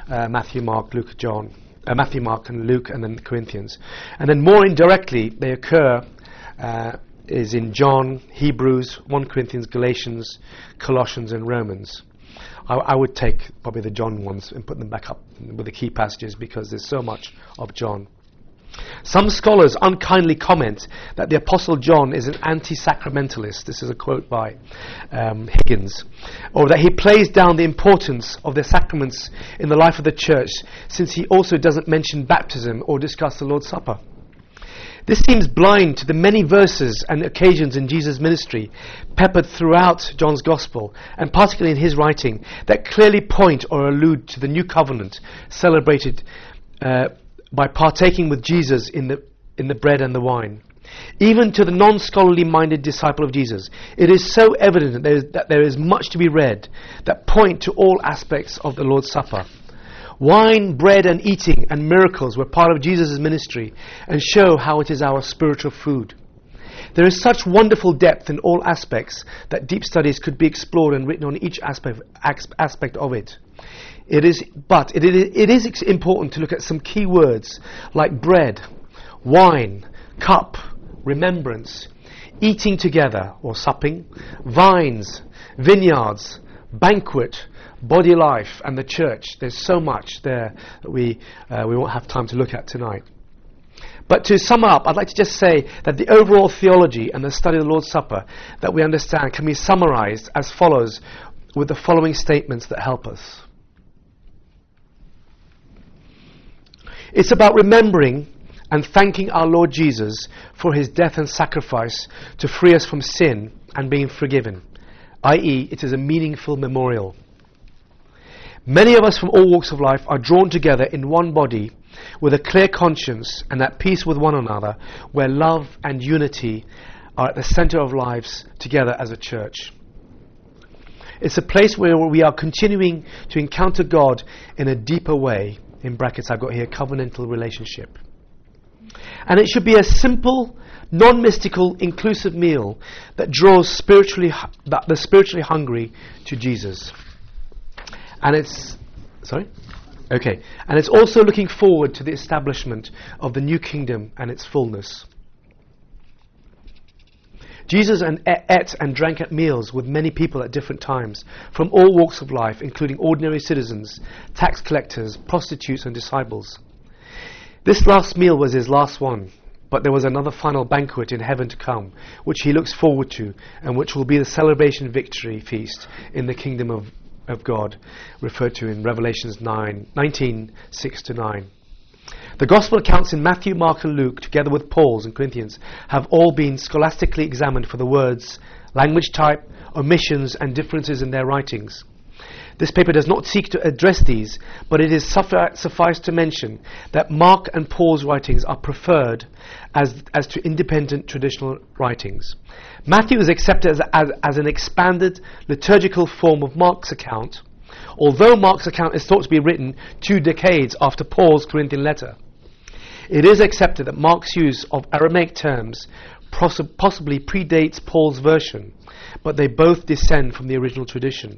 uh, Matthew, Mark, Luke, John, uh, Matthew, Mark, and Luke, and then the Corinthians. And then more indirectly, they occur uh, is in John, Hebrews, First Corinthians, Galatians, Colossians, and Romans. I, I would take probably the John ones and put them back up with the key passages because there's so much of John. Some scholars unkindly comment that the Apostle John is an anti-sacramentalist. This is a quote by um, Higgins. Or that he plays down the importance of the sacraments in the life of the church, since he also doesn't mention baptism or discuss the Lord's Supper. This seems blind to the many verses and occasions in Jesus' ministry, peppered throughout John's Gospel, and particularly in his writing, that clearly point or allude to the new covenant celebrated uh, by partaking with Jesus in the in the bread and the wine. Even to the non-scholarly minded disciple of Jesus, it is so evident that there, is, that there is much to be read that point to all aspects of the Lord's Supper. Wine, bread, and eating and miracles were part of Jesus' ministry and show how it is our spiritual food. There is such wonderful depth in all aspects that deep studies could be explored and written on each aspect aspect of it. It is, but it, it, it is ex- important to look at some key words like bread, wine, cup, remembrance, eating together or supping, vines, vineyards, banquet, body life, and the church. There's so much there that we uh, we won't have time to look at tonight. But to sum up, I'd like to just say that the overall theology and the study of the Lord's Supper that we understand can be summarized as follows with the following statements that help us. It's about remembering and thanking our Lord Jesus for his death and sacrifice to free us from sin and being forgiven, that is, it is a meaningful memorial. Many of us from all walks of life are drawn together in one body with a clear conscience and at peace with one another, where love and unity are at the center of lives together as a church. It's a place where we are continuing to encounter God in a deeper way. In brackets I've got here, covenantal relationship. And it should be a simple, non-mystical, inclusive meal that draws spiritually, that the spiritually hungry to Jesus. And it's, sorry? Okay. And it's also looking forward to the establishment of the new kingdom and its fullness. Jesus and ate and drank at meals with many people at different times, from all walks of life, including ordinary citizens, tax collectors, prostitutes, and disciples. This last meal was his last one, but there was another final banquet in heaven to come, which he looks forward to, and which will be the celebration victory feast in the kingdom of, of God, referred to in Revelations nine, nineteen, six to nine. The Gospel accounts in Matthew, Mark, and Luke, together with Paul's and Corinthians, have all been scholastically examined for the words, language type, omissions, and differences in their writings. This paper does not seek to address these, but it is suffi- suffice to mention that Mark and Paul's writings are preferred as, as to independent traditional writings. Matthew is accepted as, as, as an expanded liturgical form of Mark's account, although Mark's account is thought to be written two decades after Paul's Corinthian letter. It is accepted that Mark's use of Aramaic terms poss- possibly predates Paul's version, but they both descend from the original tradition.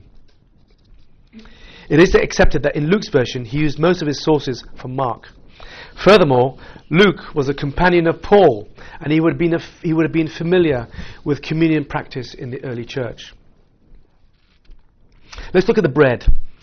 It is accepted that in Luke's version he used most of his sources from Mark. Furthermore, Luke was a companion of Paul, and he would have been, a f- he would have been familiar with communion practice in the early church. Let's look at the bread.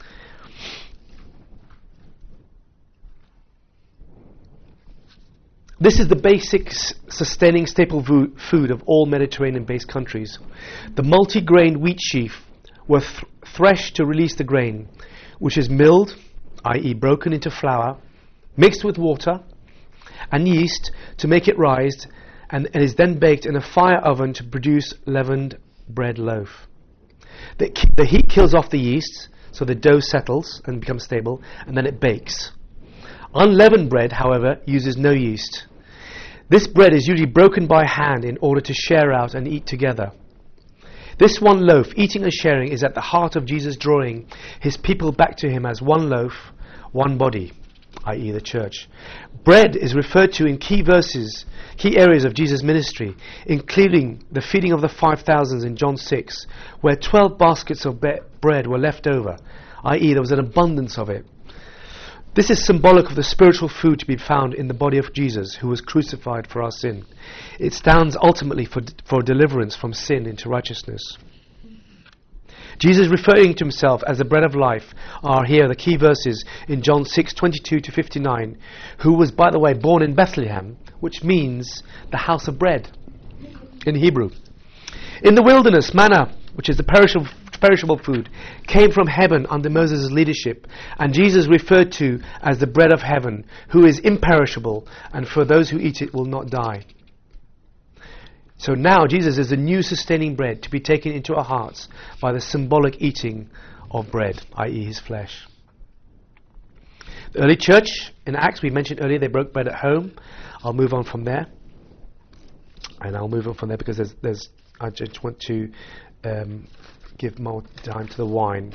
This is the basic s- sustaining staple vo- food of all Mediterranean-based countries. The multi-grain wheat sheaf were th- threshed to release the grain, which is milled, that is broken into flour, mixed with water and yeast to make it rise, and, and is then baked in a fire oven to produce leavened bread loaf. The, the heat kills off the yeast, so the dough settles and becomes stable, and then it bakes. Unleavened bread, however, uses no yeast. This bread is usually broken by hand in order to share out and eat together. This one loaf, eating and sharing, is at the heart of Jesus drawing his people back to him as one loaf, one body, that is the church. Bread is referred to in key verses, key areas of Jesus' ministry, including the feeding of the five thousand in John six, where twelve baskets of be- bread were left over, that is there was an abundance of it. This is symbolic of the spiritual food to be found in the body of Jesus, who was crucified for our sin. It stands ultimately for, for deliverance from sin into righteousness. Jesus, referring to himself as the bread of life, are here the key verses in John six twenty-two to fifty-nine, who was, by the way, born in Bethlehem, which means the house of bread in Hebrew. In the wilderness, manna, which is the perishable, perishable food, came from heaven under Moses' leadership, and Jesus referred to as the bread of heaven, who is imperishable, and for those who eat it will not die. So now Jesus is the new sustaining bread to be taken into our hearts by the symbolic eating of bread, that is his flesh. The early church in Acts, we mentioned earlier, they broke bread at home. I'll move on from there. And I'll move on from there because there's, there's I just want to um, give more time to the wine.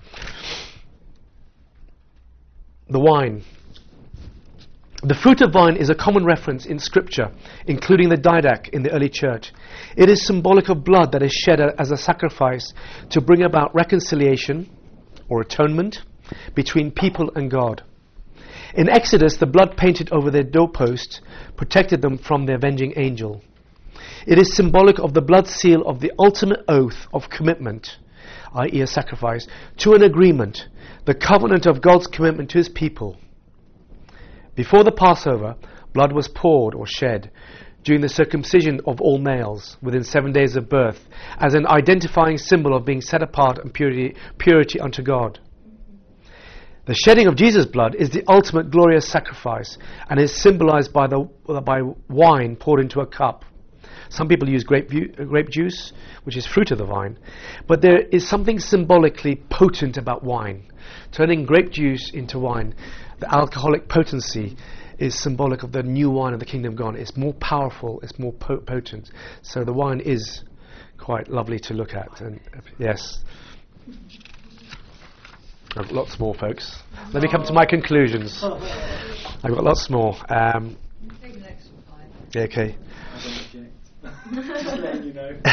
The wine. The fruit of vine is a common reference in Scripture, including the didache in the early church. It is symbolic of blood that is shed as a sacrifice to bring about reconciliation or atonement between people and God. In Exodus, the blood painted over their doorpost protected them from the avenging angel. It is symbolic of the blood seal of the ultimate oath of commitment, that is a sacrifice, to an agreement, the covenant of God's commitment to his people. Before the Passover, blood was poured or shed during the circumcision of all males within seven days of birth as an identifying symbol of being set apart and purity, purity unto God. The shedding of Jesus' blood is the ultimate glorious sacrifice and is symbolized by, the, by wine poured into a cup. Some people use grape, grape juice, which is fruit of the vine, but there is something symbolically potent about wine. Turning grape juice into wine, the alcoholic potency is symbolic of the new wine of the kingdom of God. It's more powerful, it's more po- potent. So the wine is quite lovely to look at. And yes, I've got lots more, folks. Let me come to my conclusions. I've got lots more. Um, Take an extra five. yeah, okay. Just letting you know.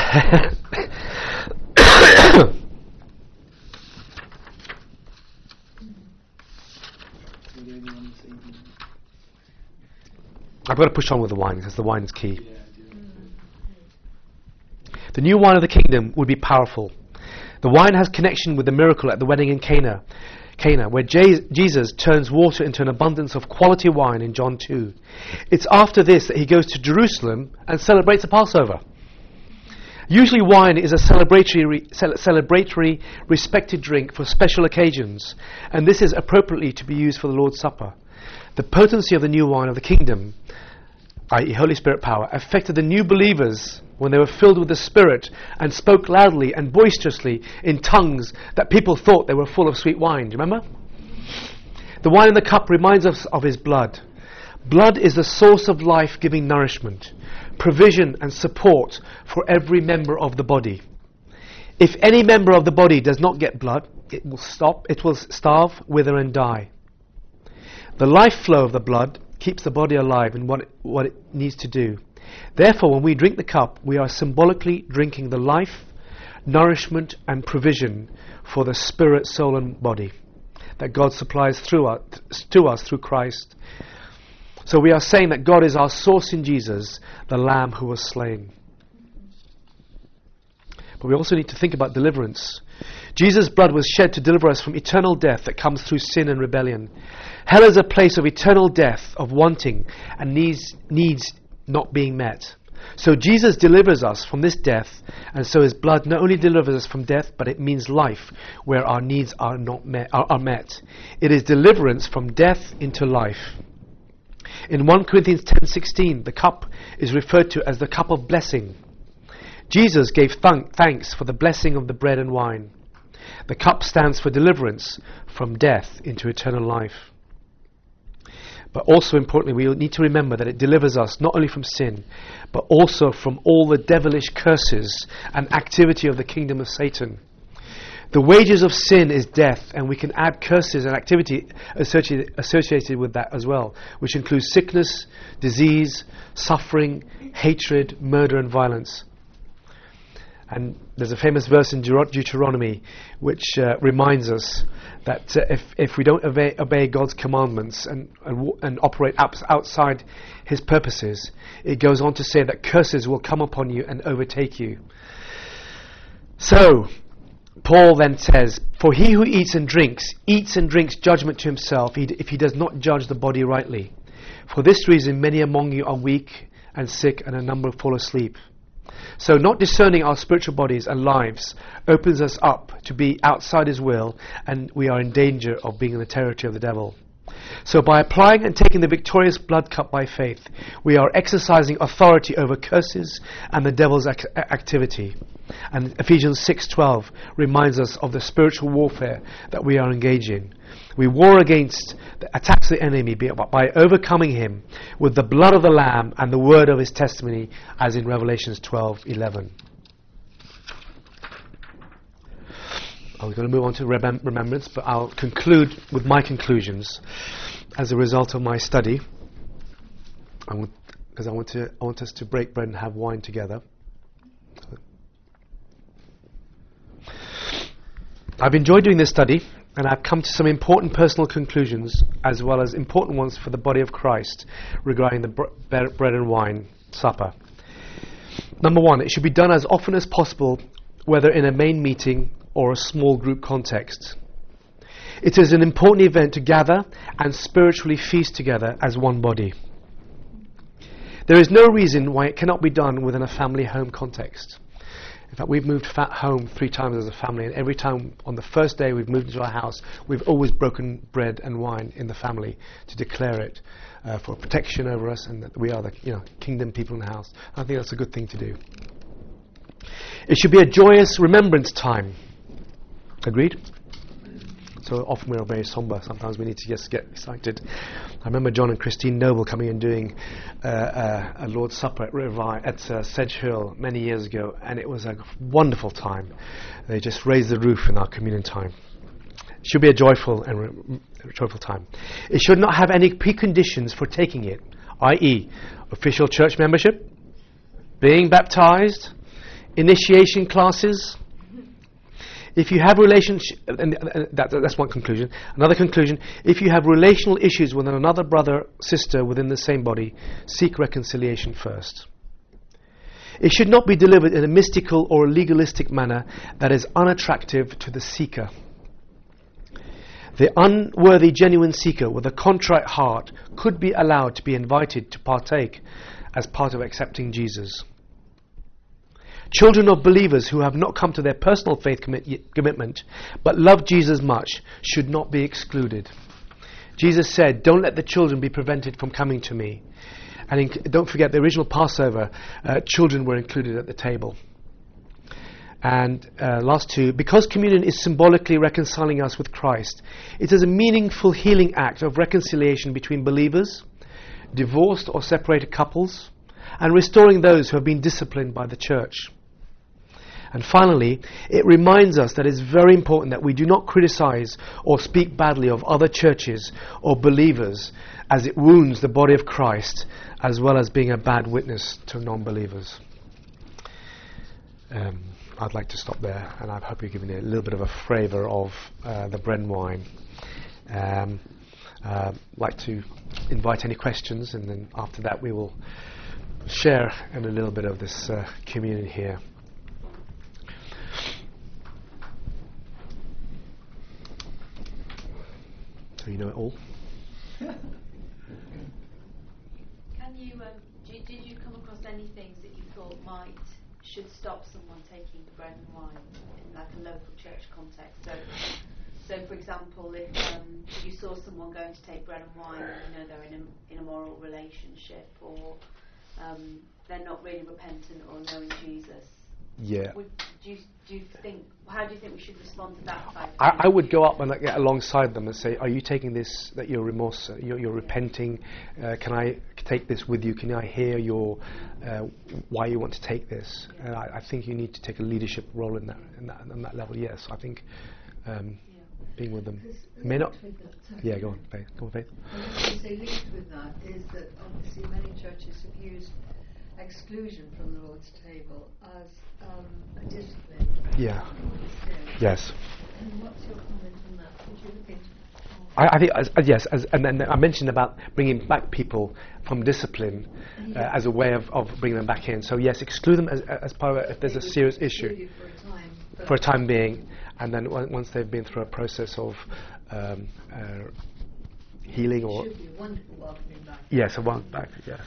I've got to push on with the wine because the wine is key. Yeah, I do. The new wine of the kingdom would be powerful. The wine has connection with the miracle at the wedding in Cana, Cana, where Je- Jesus turns water into an abundance of quality wine in John two. It's after this that he goes to Jerusalem and celebrates the Passover. Usually wine is a celebratory, re- cel- celebratory respected drink for special occasions, and this is appropriately to be used for the Lord's Supper. The potency of the new wine of the kingdom, that is Holy Spirit power, affected the new believers when they were filled with the Spirit and spoke loudly and boisterously in tongues that people thought they were full of sweet wine. Do you remember? The wine in the cup reminds us of his blood. Blood is the source of life-giving nourishment, provision and support for every member of the body. If any member of the body does not get blood, it will stop, it will starve, wither and die. The life flow of the blood keeps the body alive in what it, what it needs to do. Therefore, when we drink the cup, we are symbolically drinking the life, nourishment and provision for the spirit, soul and body that God supplies through us, to us through Christ. So we are saying that God is our source in Jesus, the Lamb who was slain. But we also need to think about deliverance. Jesus' blood was shed to deliver us from eternal death that comes through sin and rebellion. Hell is a place of eternal death, of wanting, and needs, needs not being met. So Jesus delivers us from this death, and so his blood not only delivers us from death, but it means life, where our needs are not met. Are, are met. It is deliverance from death into life. In First Corinthians ten sixteen, the cup is referred to as the cup of blessing. Jesus gave th- thanks for the blessing of the bread and wine. The cup stands for deliverance from death into eternal life. But also importantly, we need to remember that it delivers us not only from sin, but also from all the devilish curses and activity of the kingdom of Satan. The wages of sin is death, and we can add curses and activity associated, associated with that as well, which includes sickness, disease, suffering, hatred, murder and violence. And there's a famous verse in Deut- Deuteronomy which uh, reminds us that uh, if if we don't obey, obey God's commandments and and, w- and operate outs- outside His purposes, it goes on to say that curses will come upon you and overtake you. So, Paul then says, "For he who eats and drinks, eats and drinks judgment to himself, he d- if he does not judge the body rightly. For this reason many among you are weak and sick, and a number fall asleep." So not discerning our spiritual bodies and lives opens us up to be outside His will, and we are in danger of being in the territory of the devil. So by applying and taking the victorious blood cup by faith, we are exercising authority over curses and the devil's ac- activity. And Ephesians six twelve reminds us of the spiritual warfare that we are engaged in. We war against the attacks of the enemy by overcoming him with the blood of the Lamb and the word of his testimony, as in Revelations twelve eleven. I'm going to move on to remem- remembrance, but I'll conclude with my conclusions as a result of my study. I want, because I want to, I want us to break bread and have wine together. I've enjoyed doing this study, and I've come to some important personal conclusions, as well as important ones for the body of Christ regarding the br- bread and wine supper. Number one, it should be done as often as possible, whether in a main meeting or a small group context. It is an important event to gather and spiritually feast together as one body. There is no reason why it cannot be done within a family home context. In fact, we've moved fat home three times as a family, and every time on the first day we've moved into our house, we've always broken bread and wine in the family to declare it uh, for protection over us, and that we are the you know kingdom people in the house. I think that's a good thing to do. It should be a joyous remembrance time. Agreed? So often we're very somber. Sometimes we need to just get excited. I remember John and Christine Noble coming and doing uh, uh, a Lord's Supper at River at uh, Sedge Hill many years ago, and it was a wonderful time. They just raised the roof in our communion time. It should be a joyful and re- joyful time. It should not have any preconditions for taking it, that is, official church membership, being baptized, initiation classes. If you have relationship, and that, that's one conclusion. Another conclusion: if you have relational issues with another brother, sister within the same body, seek reconciliation first. It should not be delivered in a mystical or legalistic manner that is unattractive to the seeker. The unworthy, genuine seeker with a contrite heart could be allowed to be invited to partake as part of accepting Jesus. Children of believers who have not come to their personal faith commit- commitment but love Jesus much should not be excluded. Jesus said, "Don't let the children be prevented from coming to me." And in, don't forget, the original Passover, uh, children were included at the table. And uh, last two, because communion is symbolically reconciling us with Christ, it is a meaningful healing act of reconciliation between believers, divorced or separated couples, and restoring those who have been disciplined by the church. And finally, it reminds us that it's very important that we do not criticize or speak badly of other churches or believers, as it wounds the body of Christ, as well as being a bad witness to non-believers. Um, I'd like to stop there, and I hope you've given you a little bit of a flavour of uh, the bread and wine. Um, uh, I'd like to invite any questions, and then after that we will share in a little bit of this uh, communion here. So you know it all? Can you, um, did, did you come across any things that you thought might, should stop someone taking bread and wine in like a local church context? So, so for example, if um, you saw someone going to take bread and wine, and you know they're in a, in a moral relationship, or um, they're not really repentant or knowing Jesus. Yeah. Would, do you do you think? How do you think we should respond to that type? I, I would go up and like, get alongside them and say, "Are you taking this? That you're remorse? You're, you're repenting? Uh, can I take this with you? Can I hear your uh, why you want to take this?" And I, I think you need to take a leadership role in that, in that, on that level. Yes, I think um, yeah. being with them it may not. Yeah, go on, Faith. Go on, Faith. I was going to say, linked with that is that obviously many churches have used exclusion from the Lord's table as um, a discipline. Yeah. Instead. Yes. And what's your comment on that? Would you look into I, I think, as, as, yes, as, and then I mentioned about bringing back people from discipline uh, Yeah. as a way of, of bringing them back in. So yes, exclude them as, as part of it if there's a They would serious be issue excluded for a time, but for a time being, and then on- once they've been through a process of um, uh, healing it or should be a wonderful welcoming back. yes, a while back, yes.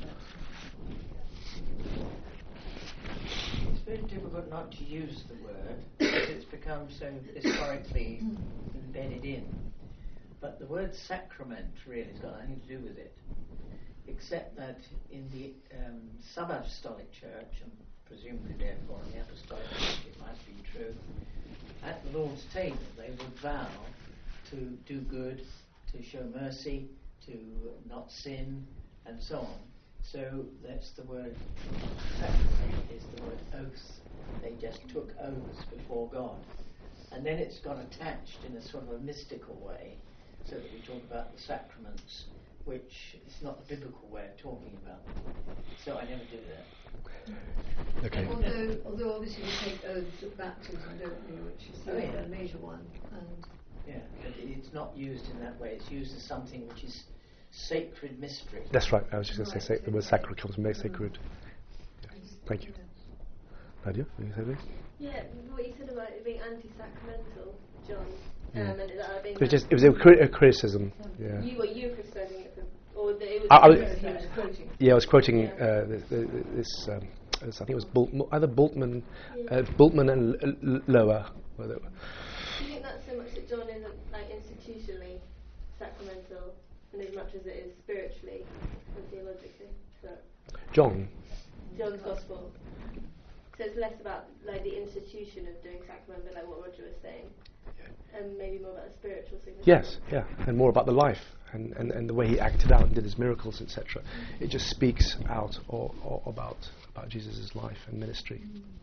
It's very difficult not to use the word because it's become so historically embedded in. But the word sacrament really has got nothing to do with it, except that in the um, sub-apostolic church, and presumably therefore in the apostolic church it might be true, at the Lord's table they would vow to do good, to show mercy, to not sin, and so on. So that's the word sacrament, is the word oath. They just took oaths before God. And then it's got attached in a sort of a mystical way, so that we talk about the sacraments, which is not the biblical way of talking about them. So I never do that. Okay. Although, although obviously we take oaths at baptism, don't we, which is the Oh, yeah. major one. And Yeah, but it's not used in that way. It's used as something which is sacred mystery. That's right. I was just going Right, to say sa- the word okay. sacred comes from very sacred. Thank you. Yeah. Nadia, you say this? Yeah, what you said about it being anti-sacramental, John, Yeah. um, and that being It was just it was a, cri- a criticism. Yeah. you were you criticising it, for, or that it was. I- I was- He was quoting. Yeah, I was quoting Yeah. uh, this, this, um, this. I think it was Bult- either Bultmann, uh, Bultmann and L- L- Lower. Whether Do you think that's so much that John isn't like institutionally sacramental, in as much as it is spiritually and theologically? So John. John's gospel. So it's less about like the institution of doing sacrament, but like what Roger was saying, and maybe more about the spiritual significance. Yes, yeah, and more about the life and, and, and the way he acted out and did his miracles, et cetera. It just speaks out or, or about about Jesus' life and ministry.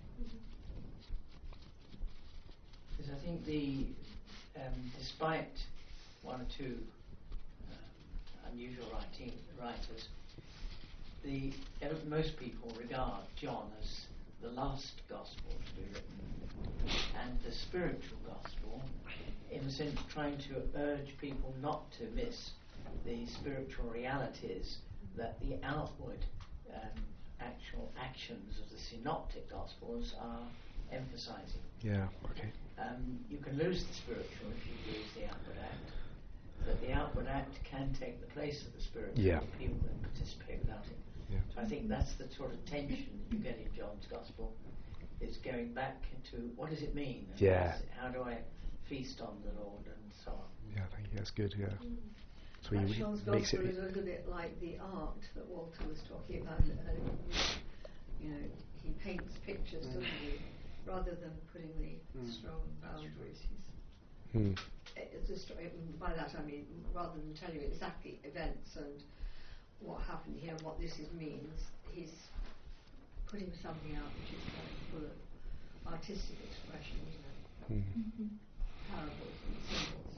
Because I think the, um, despite one or two uh, unusual writing, writers, the uh, most people regard John as the last gospel to be written, and the spiritual gospel, in a sense, trying to urge people not to miss the spiritual realities that the outward um, actual actions of the synoptic gospels are emphasizing. Yeah, okay. Um, you can lose the spiritual if you lose the outward act, but the outward act can take the place of the spiritual Yeah. if people can participate without it. Yeah. So I think that's the sort of tension that you get in John's Gospel. It's going back to what does it mean? And Yeah. what's it- how do I feast on the Lord and so on. Yeah, thank you. That's good. Yeah. Mm. So he Sean's makes gospel it. is a little bit like the art that Walter was talking about earlier. You know, he paints pictures, doesn't he? Rather than putting the Mm. strong boundaries. He's, Hmm. it's a sto- by that I mean, rather than telling you exactly events and what happened here and what this is means, he's putting something out which is kind of full of artistic expression, you know, Hmm. parables and symbols.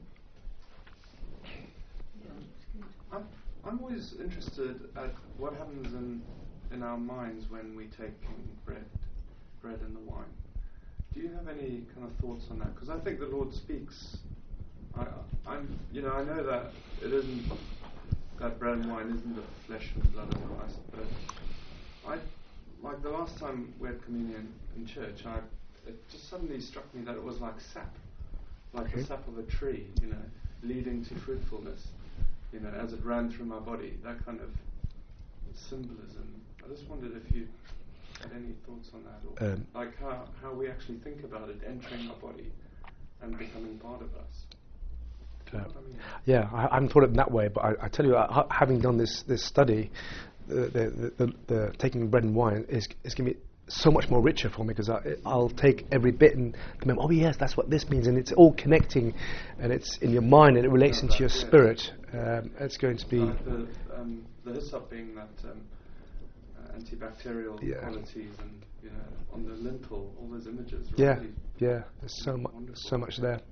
Mm. Yeah, it's good. I'm, I'm always interested at what happens in, in our minds when we take bread, bread and the wine. Do you have any kind of thoughts on that? Because I think the Lord speaks. I, I'm, you know, I know that it isn't that bread and wine isn't the flesh and blood of Christ, but I, like the last time we had communion in church, I, it just suddenly struck me that it was like sap, like Okay. the sap of a tree, you know, leading to fruitfulness, you know, as it ran through my body. That kind of symbolism. I just wondered if you had any thoughts on that, or Um, like how how we actually think about it entering our body and becoming part of us. Do you know what I mean? Yeah, I, I haven't thought of it in that way, but I, I tell you, uh, ha- having done this this study, the the, the, the, the taking bread and wine is is going to be so much more richer for me because I'll take every bit and remember, oh yes, that's what this means, and it's all connecting, and it's in your mind and it relates Yeah, into your that's it. spirit. Um, it's going to be Like the um, the hyssop being that um, uh, antibacterial Yeah. qualities, and you know, on the lintel, all those images. yeah, Really yeah. There's so much, wonderful. so much there.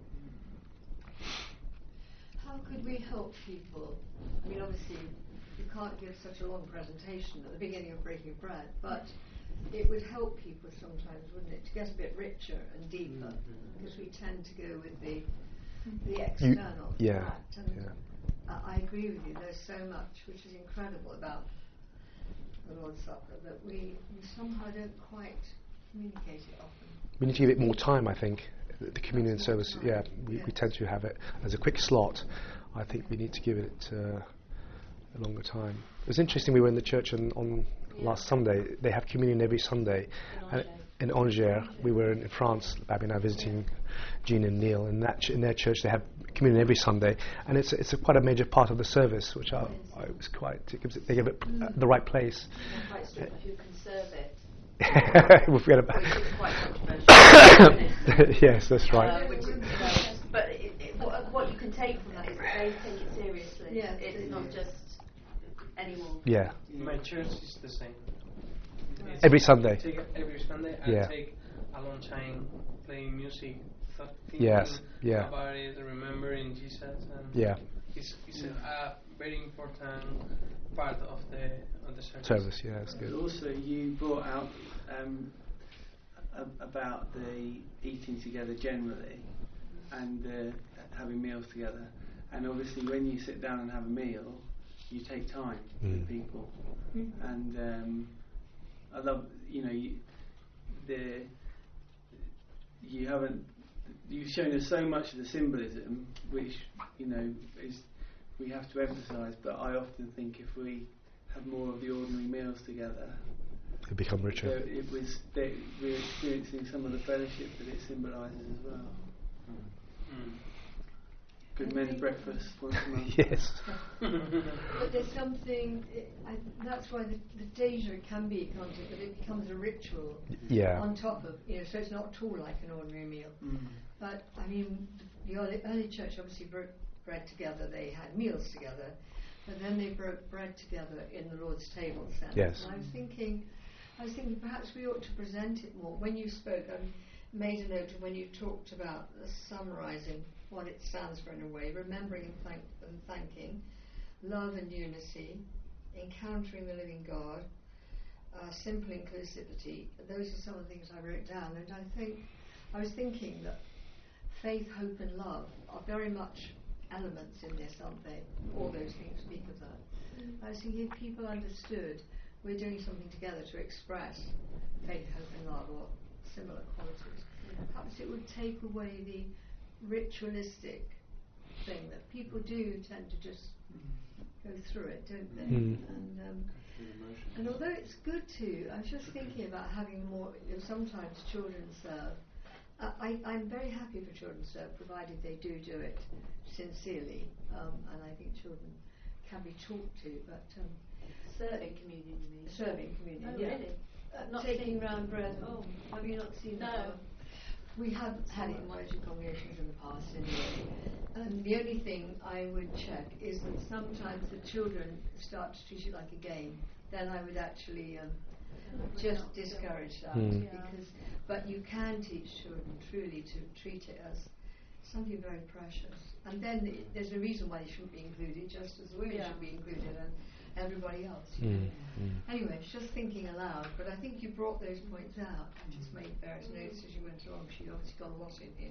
How could we help people? I mean, obviously, you can't give such a long presentation at the beginning of breaking bread, but it would help people sometimes, wouldn't it, to get a bit richer and deeper, mm-hmm. because we tend to go with the the external you, yeah, fact. And yeah. uh, I agree with you. There's so much which is incredible about the Lord's Supper that we, we somehow don't quite communicate it often. We need to give it more time, I think. The, the communion That's service, time. yeah, we, yes. we tend to have it as a quick slot. I think we need to give it uh, a longer time. It was interesting, we were in the church on, on yeah. last Sunday. They have communion every Sunday. In Uh, in Angers, we were in France, Babby and I visiting Jean and Neil, and that ch- in their church they have communion every Sunday, and it's it's a quite a major part of the service, which I, I was quite, it gives it, they give it p- uh, the right place. I'm quite strict who can serve it. We forget about Which is quite controversial. yes, that's right. Uh, which is, uh, but it, it, what, what you can take from that is that they take it seriously. Yeah, it's not just anyone. Yeah. My church is the same. It's Every Sunday. I take it every Sunday. I Yeah. take a long time playing music, th- thinking Yes, yeah. about it, remembering Jesus. And Yeah. It's, it's a, a very important part of the of the service. Service, yeah, that's But good. also, you brought out um, a- about the eating together generally and uh, having meals together. And obviously, when you sit down and have a meal, you take time Mm. with people. And um, I love, you know, you, the you haven't. You've shown us so much of the symbolism, which you know is we have to emphasise. But I often think if we had more of the ordinary meals together, They become richer. so it was that we're experiencing some of the fellowship that it symbolises as well. Mm. Good men's breakfast once a month. Yes. But there's something, it, I, that's why the, the danger it can be, can't it, that it becomes a ritual Yeah. on top of, you know, so it's not at all like an ordinary meal. Mm. But, I mean, the early, early church obviously broke bread together, they had meals together, but then they broke bread together in the Lord's table sense. Yes. And I was thinking, I was thinking perhaps we ought to present it more. When you spoke, I made a note of when you talked about uh, summarising what it stands for in a way, remembering and, thank, and thanking, love and unity, encountering the living God, uh, simple inclusivity. Those are some of the things I wrote down, and I think I was thinking that faith, hope, and love are very much elements in this, aren't they? All those things speak of that. Mm. I was thinking if people understood we're doing something together to express faith, hope, and love, or similar qualities, mm. perhaps it would take away the ritualistic thing that people do tend to just go through it, don't they? Mm. And, um, and although it's good to, I was just thinking about having more, you know, sometimes children serve. Uh, I, I'm very happy for children to serve, provided they do do it sincerely, um, and I think children can be taught to, but um, Serving communion, you mean? serving communion, Oh, yeah. really? Uh, Not taking seeing- round bread. Oh. Have you not seen No. that? We have had it in one or two congregations in the past anyway. And the only thing I would check is that sometimes the children start to treat it like a game. Then I would actually um, just discourage that. Mm. Yeah. Because, but you can teach children truly to treat it as something very precious. And then th- there's a reason why they shouldn't be included, just as the women Yeah. should be included and everybody else. Mm. Mm. Anyway, it's just thinking aloud, but I think you brought those points out. I just made various notes as you went along. She obviously got a lot in here.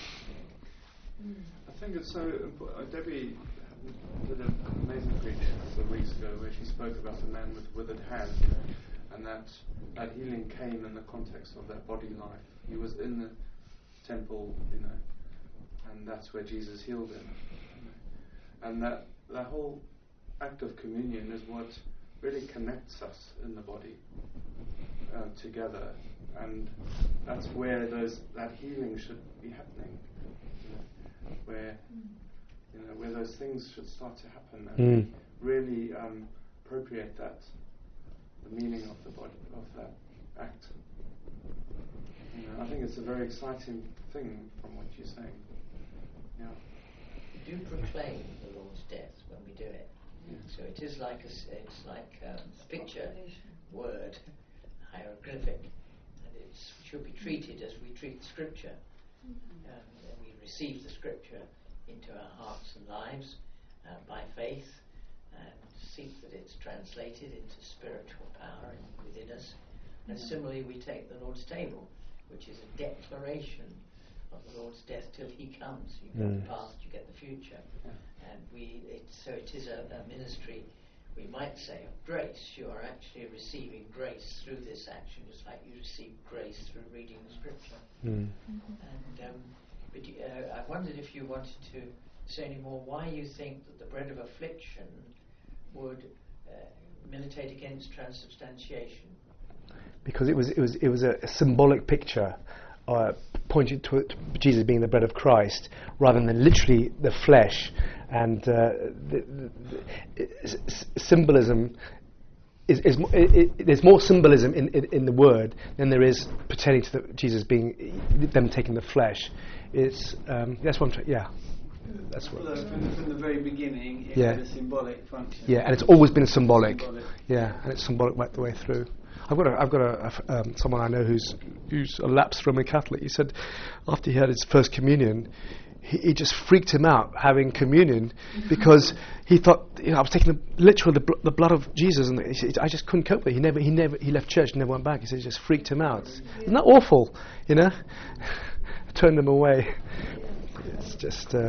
Mm. I think it's so important. Uh, Debbie did an amazing preach a couple of weeks ago where she spoke about the man with withered hand, you know, and that that healing came in the context of that body life. He was in the temple, you know, and that's where Jesus healed him. You know. And that that whole act of communion is what really connects us in the body uh, together, and that's where those that healing should be happening. You know, where you know where those things should start to happen, and Mm. really um, appropriate that the meaning of the body of that act. You know, I think it's a very exciting thing from what you're saying. Yeah. We do proclaim the Lord's death when we do it. Yeah. So it is like a, s- it's like um, a picture, word, hieroglyphic, and it should be treated as we treat Scripture. Mm-hmm. And uh, we receive the Scripture into our hearts and lives uh, by faith, and seek that it's translated into spiritual power within us. And similarly, we take the Lord's table, which is a declaration of the Lord's death till He comes. You get Mm. the past, you get the future, Yeah. and we. It, so it is a, a ministry, we might say, of grace. You are actually receiving grace through this action, just like you receive grace through reading the Scripture. Mm. And um, but you, uh, I wondered if you wanted to say any more why you think that the bread of affliction would uh, militate against transubstantiation. Because it was it was it was a, a symbolic picture, uh, pointing to, to Jesus being the bread of Christ, rather than literally the flesh. And uh, the, the, the s- s- symbolism is, is mo- it, it, there's more symbolism in, in, in the word than there is pertaining to the, Jesus being them taking the flesh. It's um, that's one. Tra- yeah, that's what. Although from the, from the very beginning, it Yeah. had a symbolic function. Yeah, and it's always been symbolic. Symbolic. Yeah, and it's symbolic right the way through. I've got a, I've got a, a f- um, someone I know who's who's a lapsed Roman Catholic. He said after he had his first communion, he, he just freaked him out having communion because he thought, you know, I was taking the literally the, bl- the blood of Jesus, and he said, I just couldn't cope with it. He never he never he left church, never went back. He said it just freaked him out. Isn't that awful? You know, turned him away. It's just. Uh,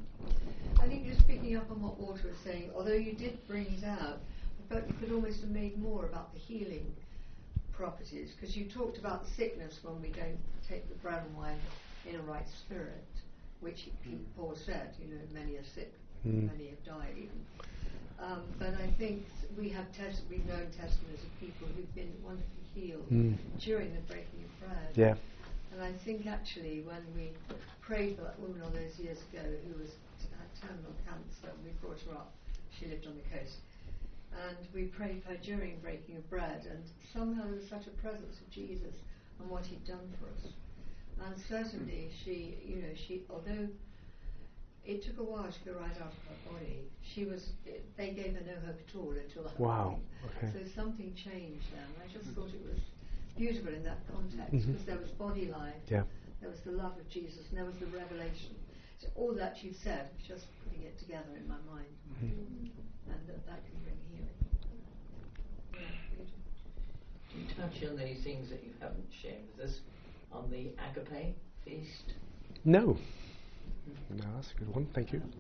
I think just picking up on what Walter was saying, although you did bring it out, I felt you could almost have made more about the healing properties, because you talked about sickness when we don't take the bread and wine in a right spirit, which he, he, Paul said, you know, many are sick, Mm. many have died even. Um, but I think we have tes- we've known testimonies of people who've been wonderfully healed Mm. during the breaking of bread. yeah. And I think actually when we prayed for that woman all those years ago who was had terminal cancer, we brought her up. She lived on the coast. And we prayed for her during breaking of bread, and somehow there was such a presence of Jesus and what He'd done for us. And certainly she, you know, she, although it took a while to go right out of her body, she was, they gave her no hope at all until the Wow. Okay. So something changed there, and I just thought it was beautiful in that context, Mhm. because there was body life, Yeah. there was the love of Jesus, and there was the revelation. So all that you've said, just putting it together in my mind, Mm-hmm. and that, that can bring healing. Yeah, beautiful. Do you touch on any things that you haven't shared with us on the agape feast? No. No, that's a good one. Thank you.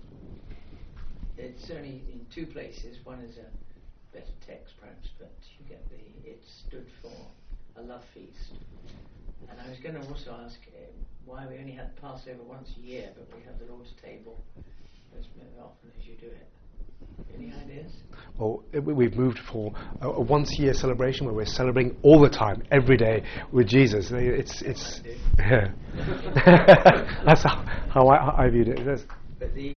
It's only in two places. One is a better text, perhaps, but you get the. It stood for a love feast. And I was going to also ask uh, why we only had Passover once a year, but we have the Lord's table as often as you do it. Any ideas? Well, uh, we- we've moved for a, a once-a-year celebration where we're celebrating all the time, every day, with Jesus. Uh, It's it's. Yeah. That's how, how I, I viewed it. That's, But the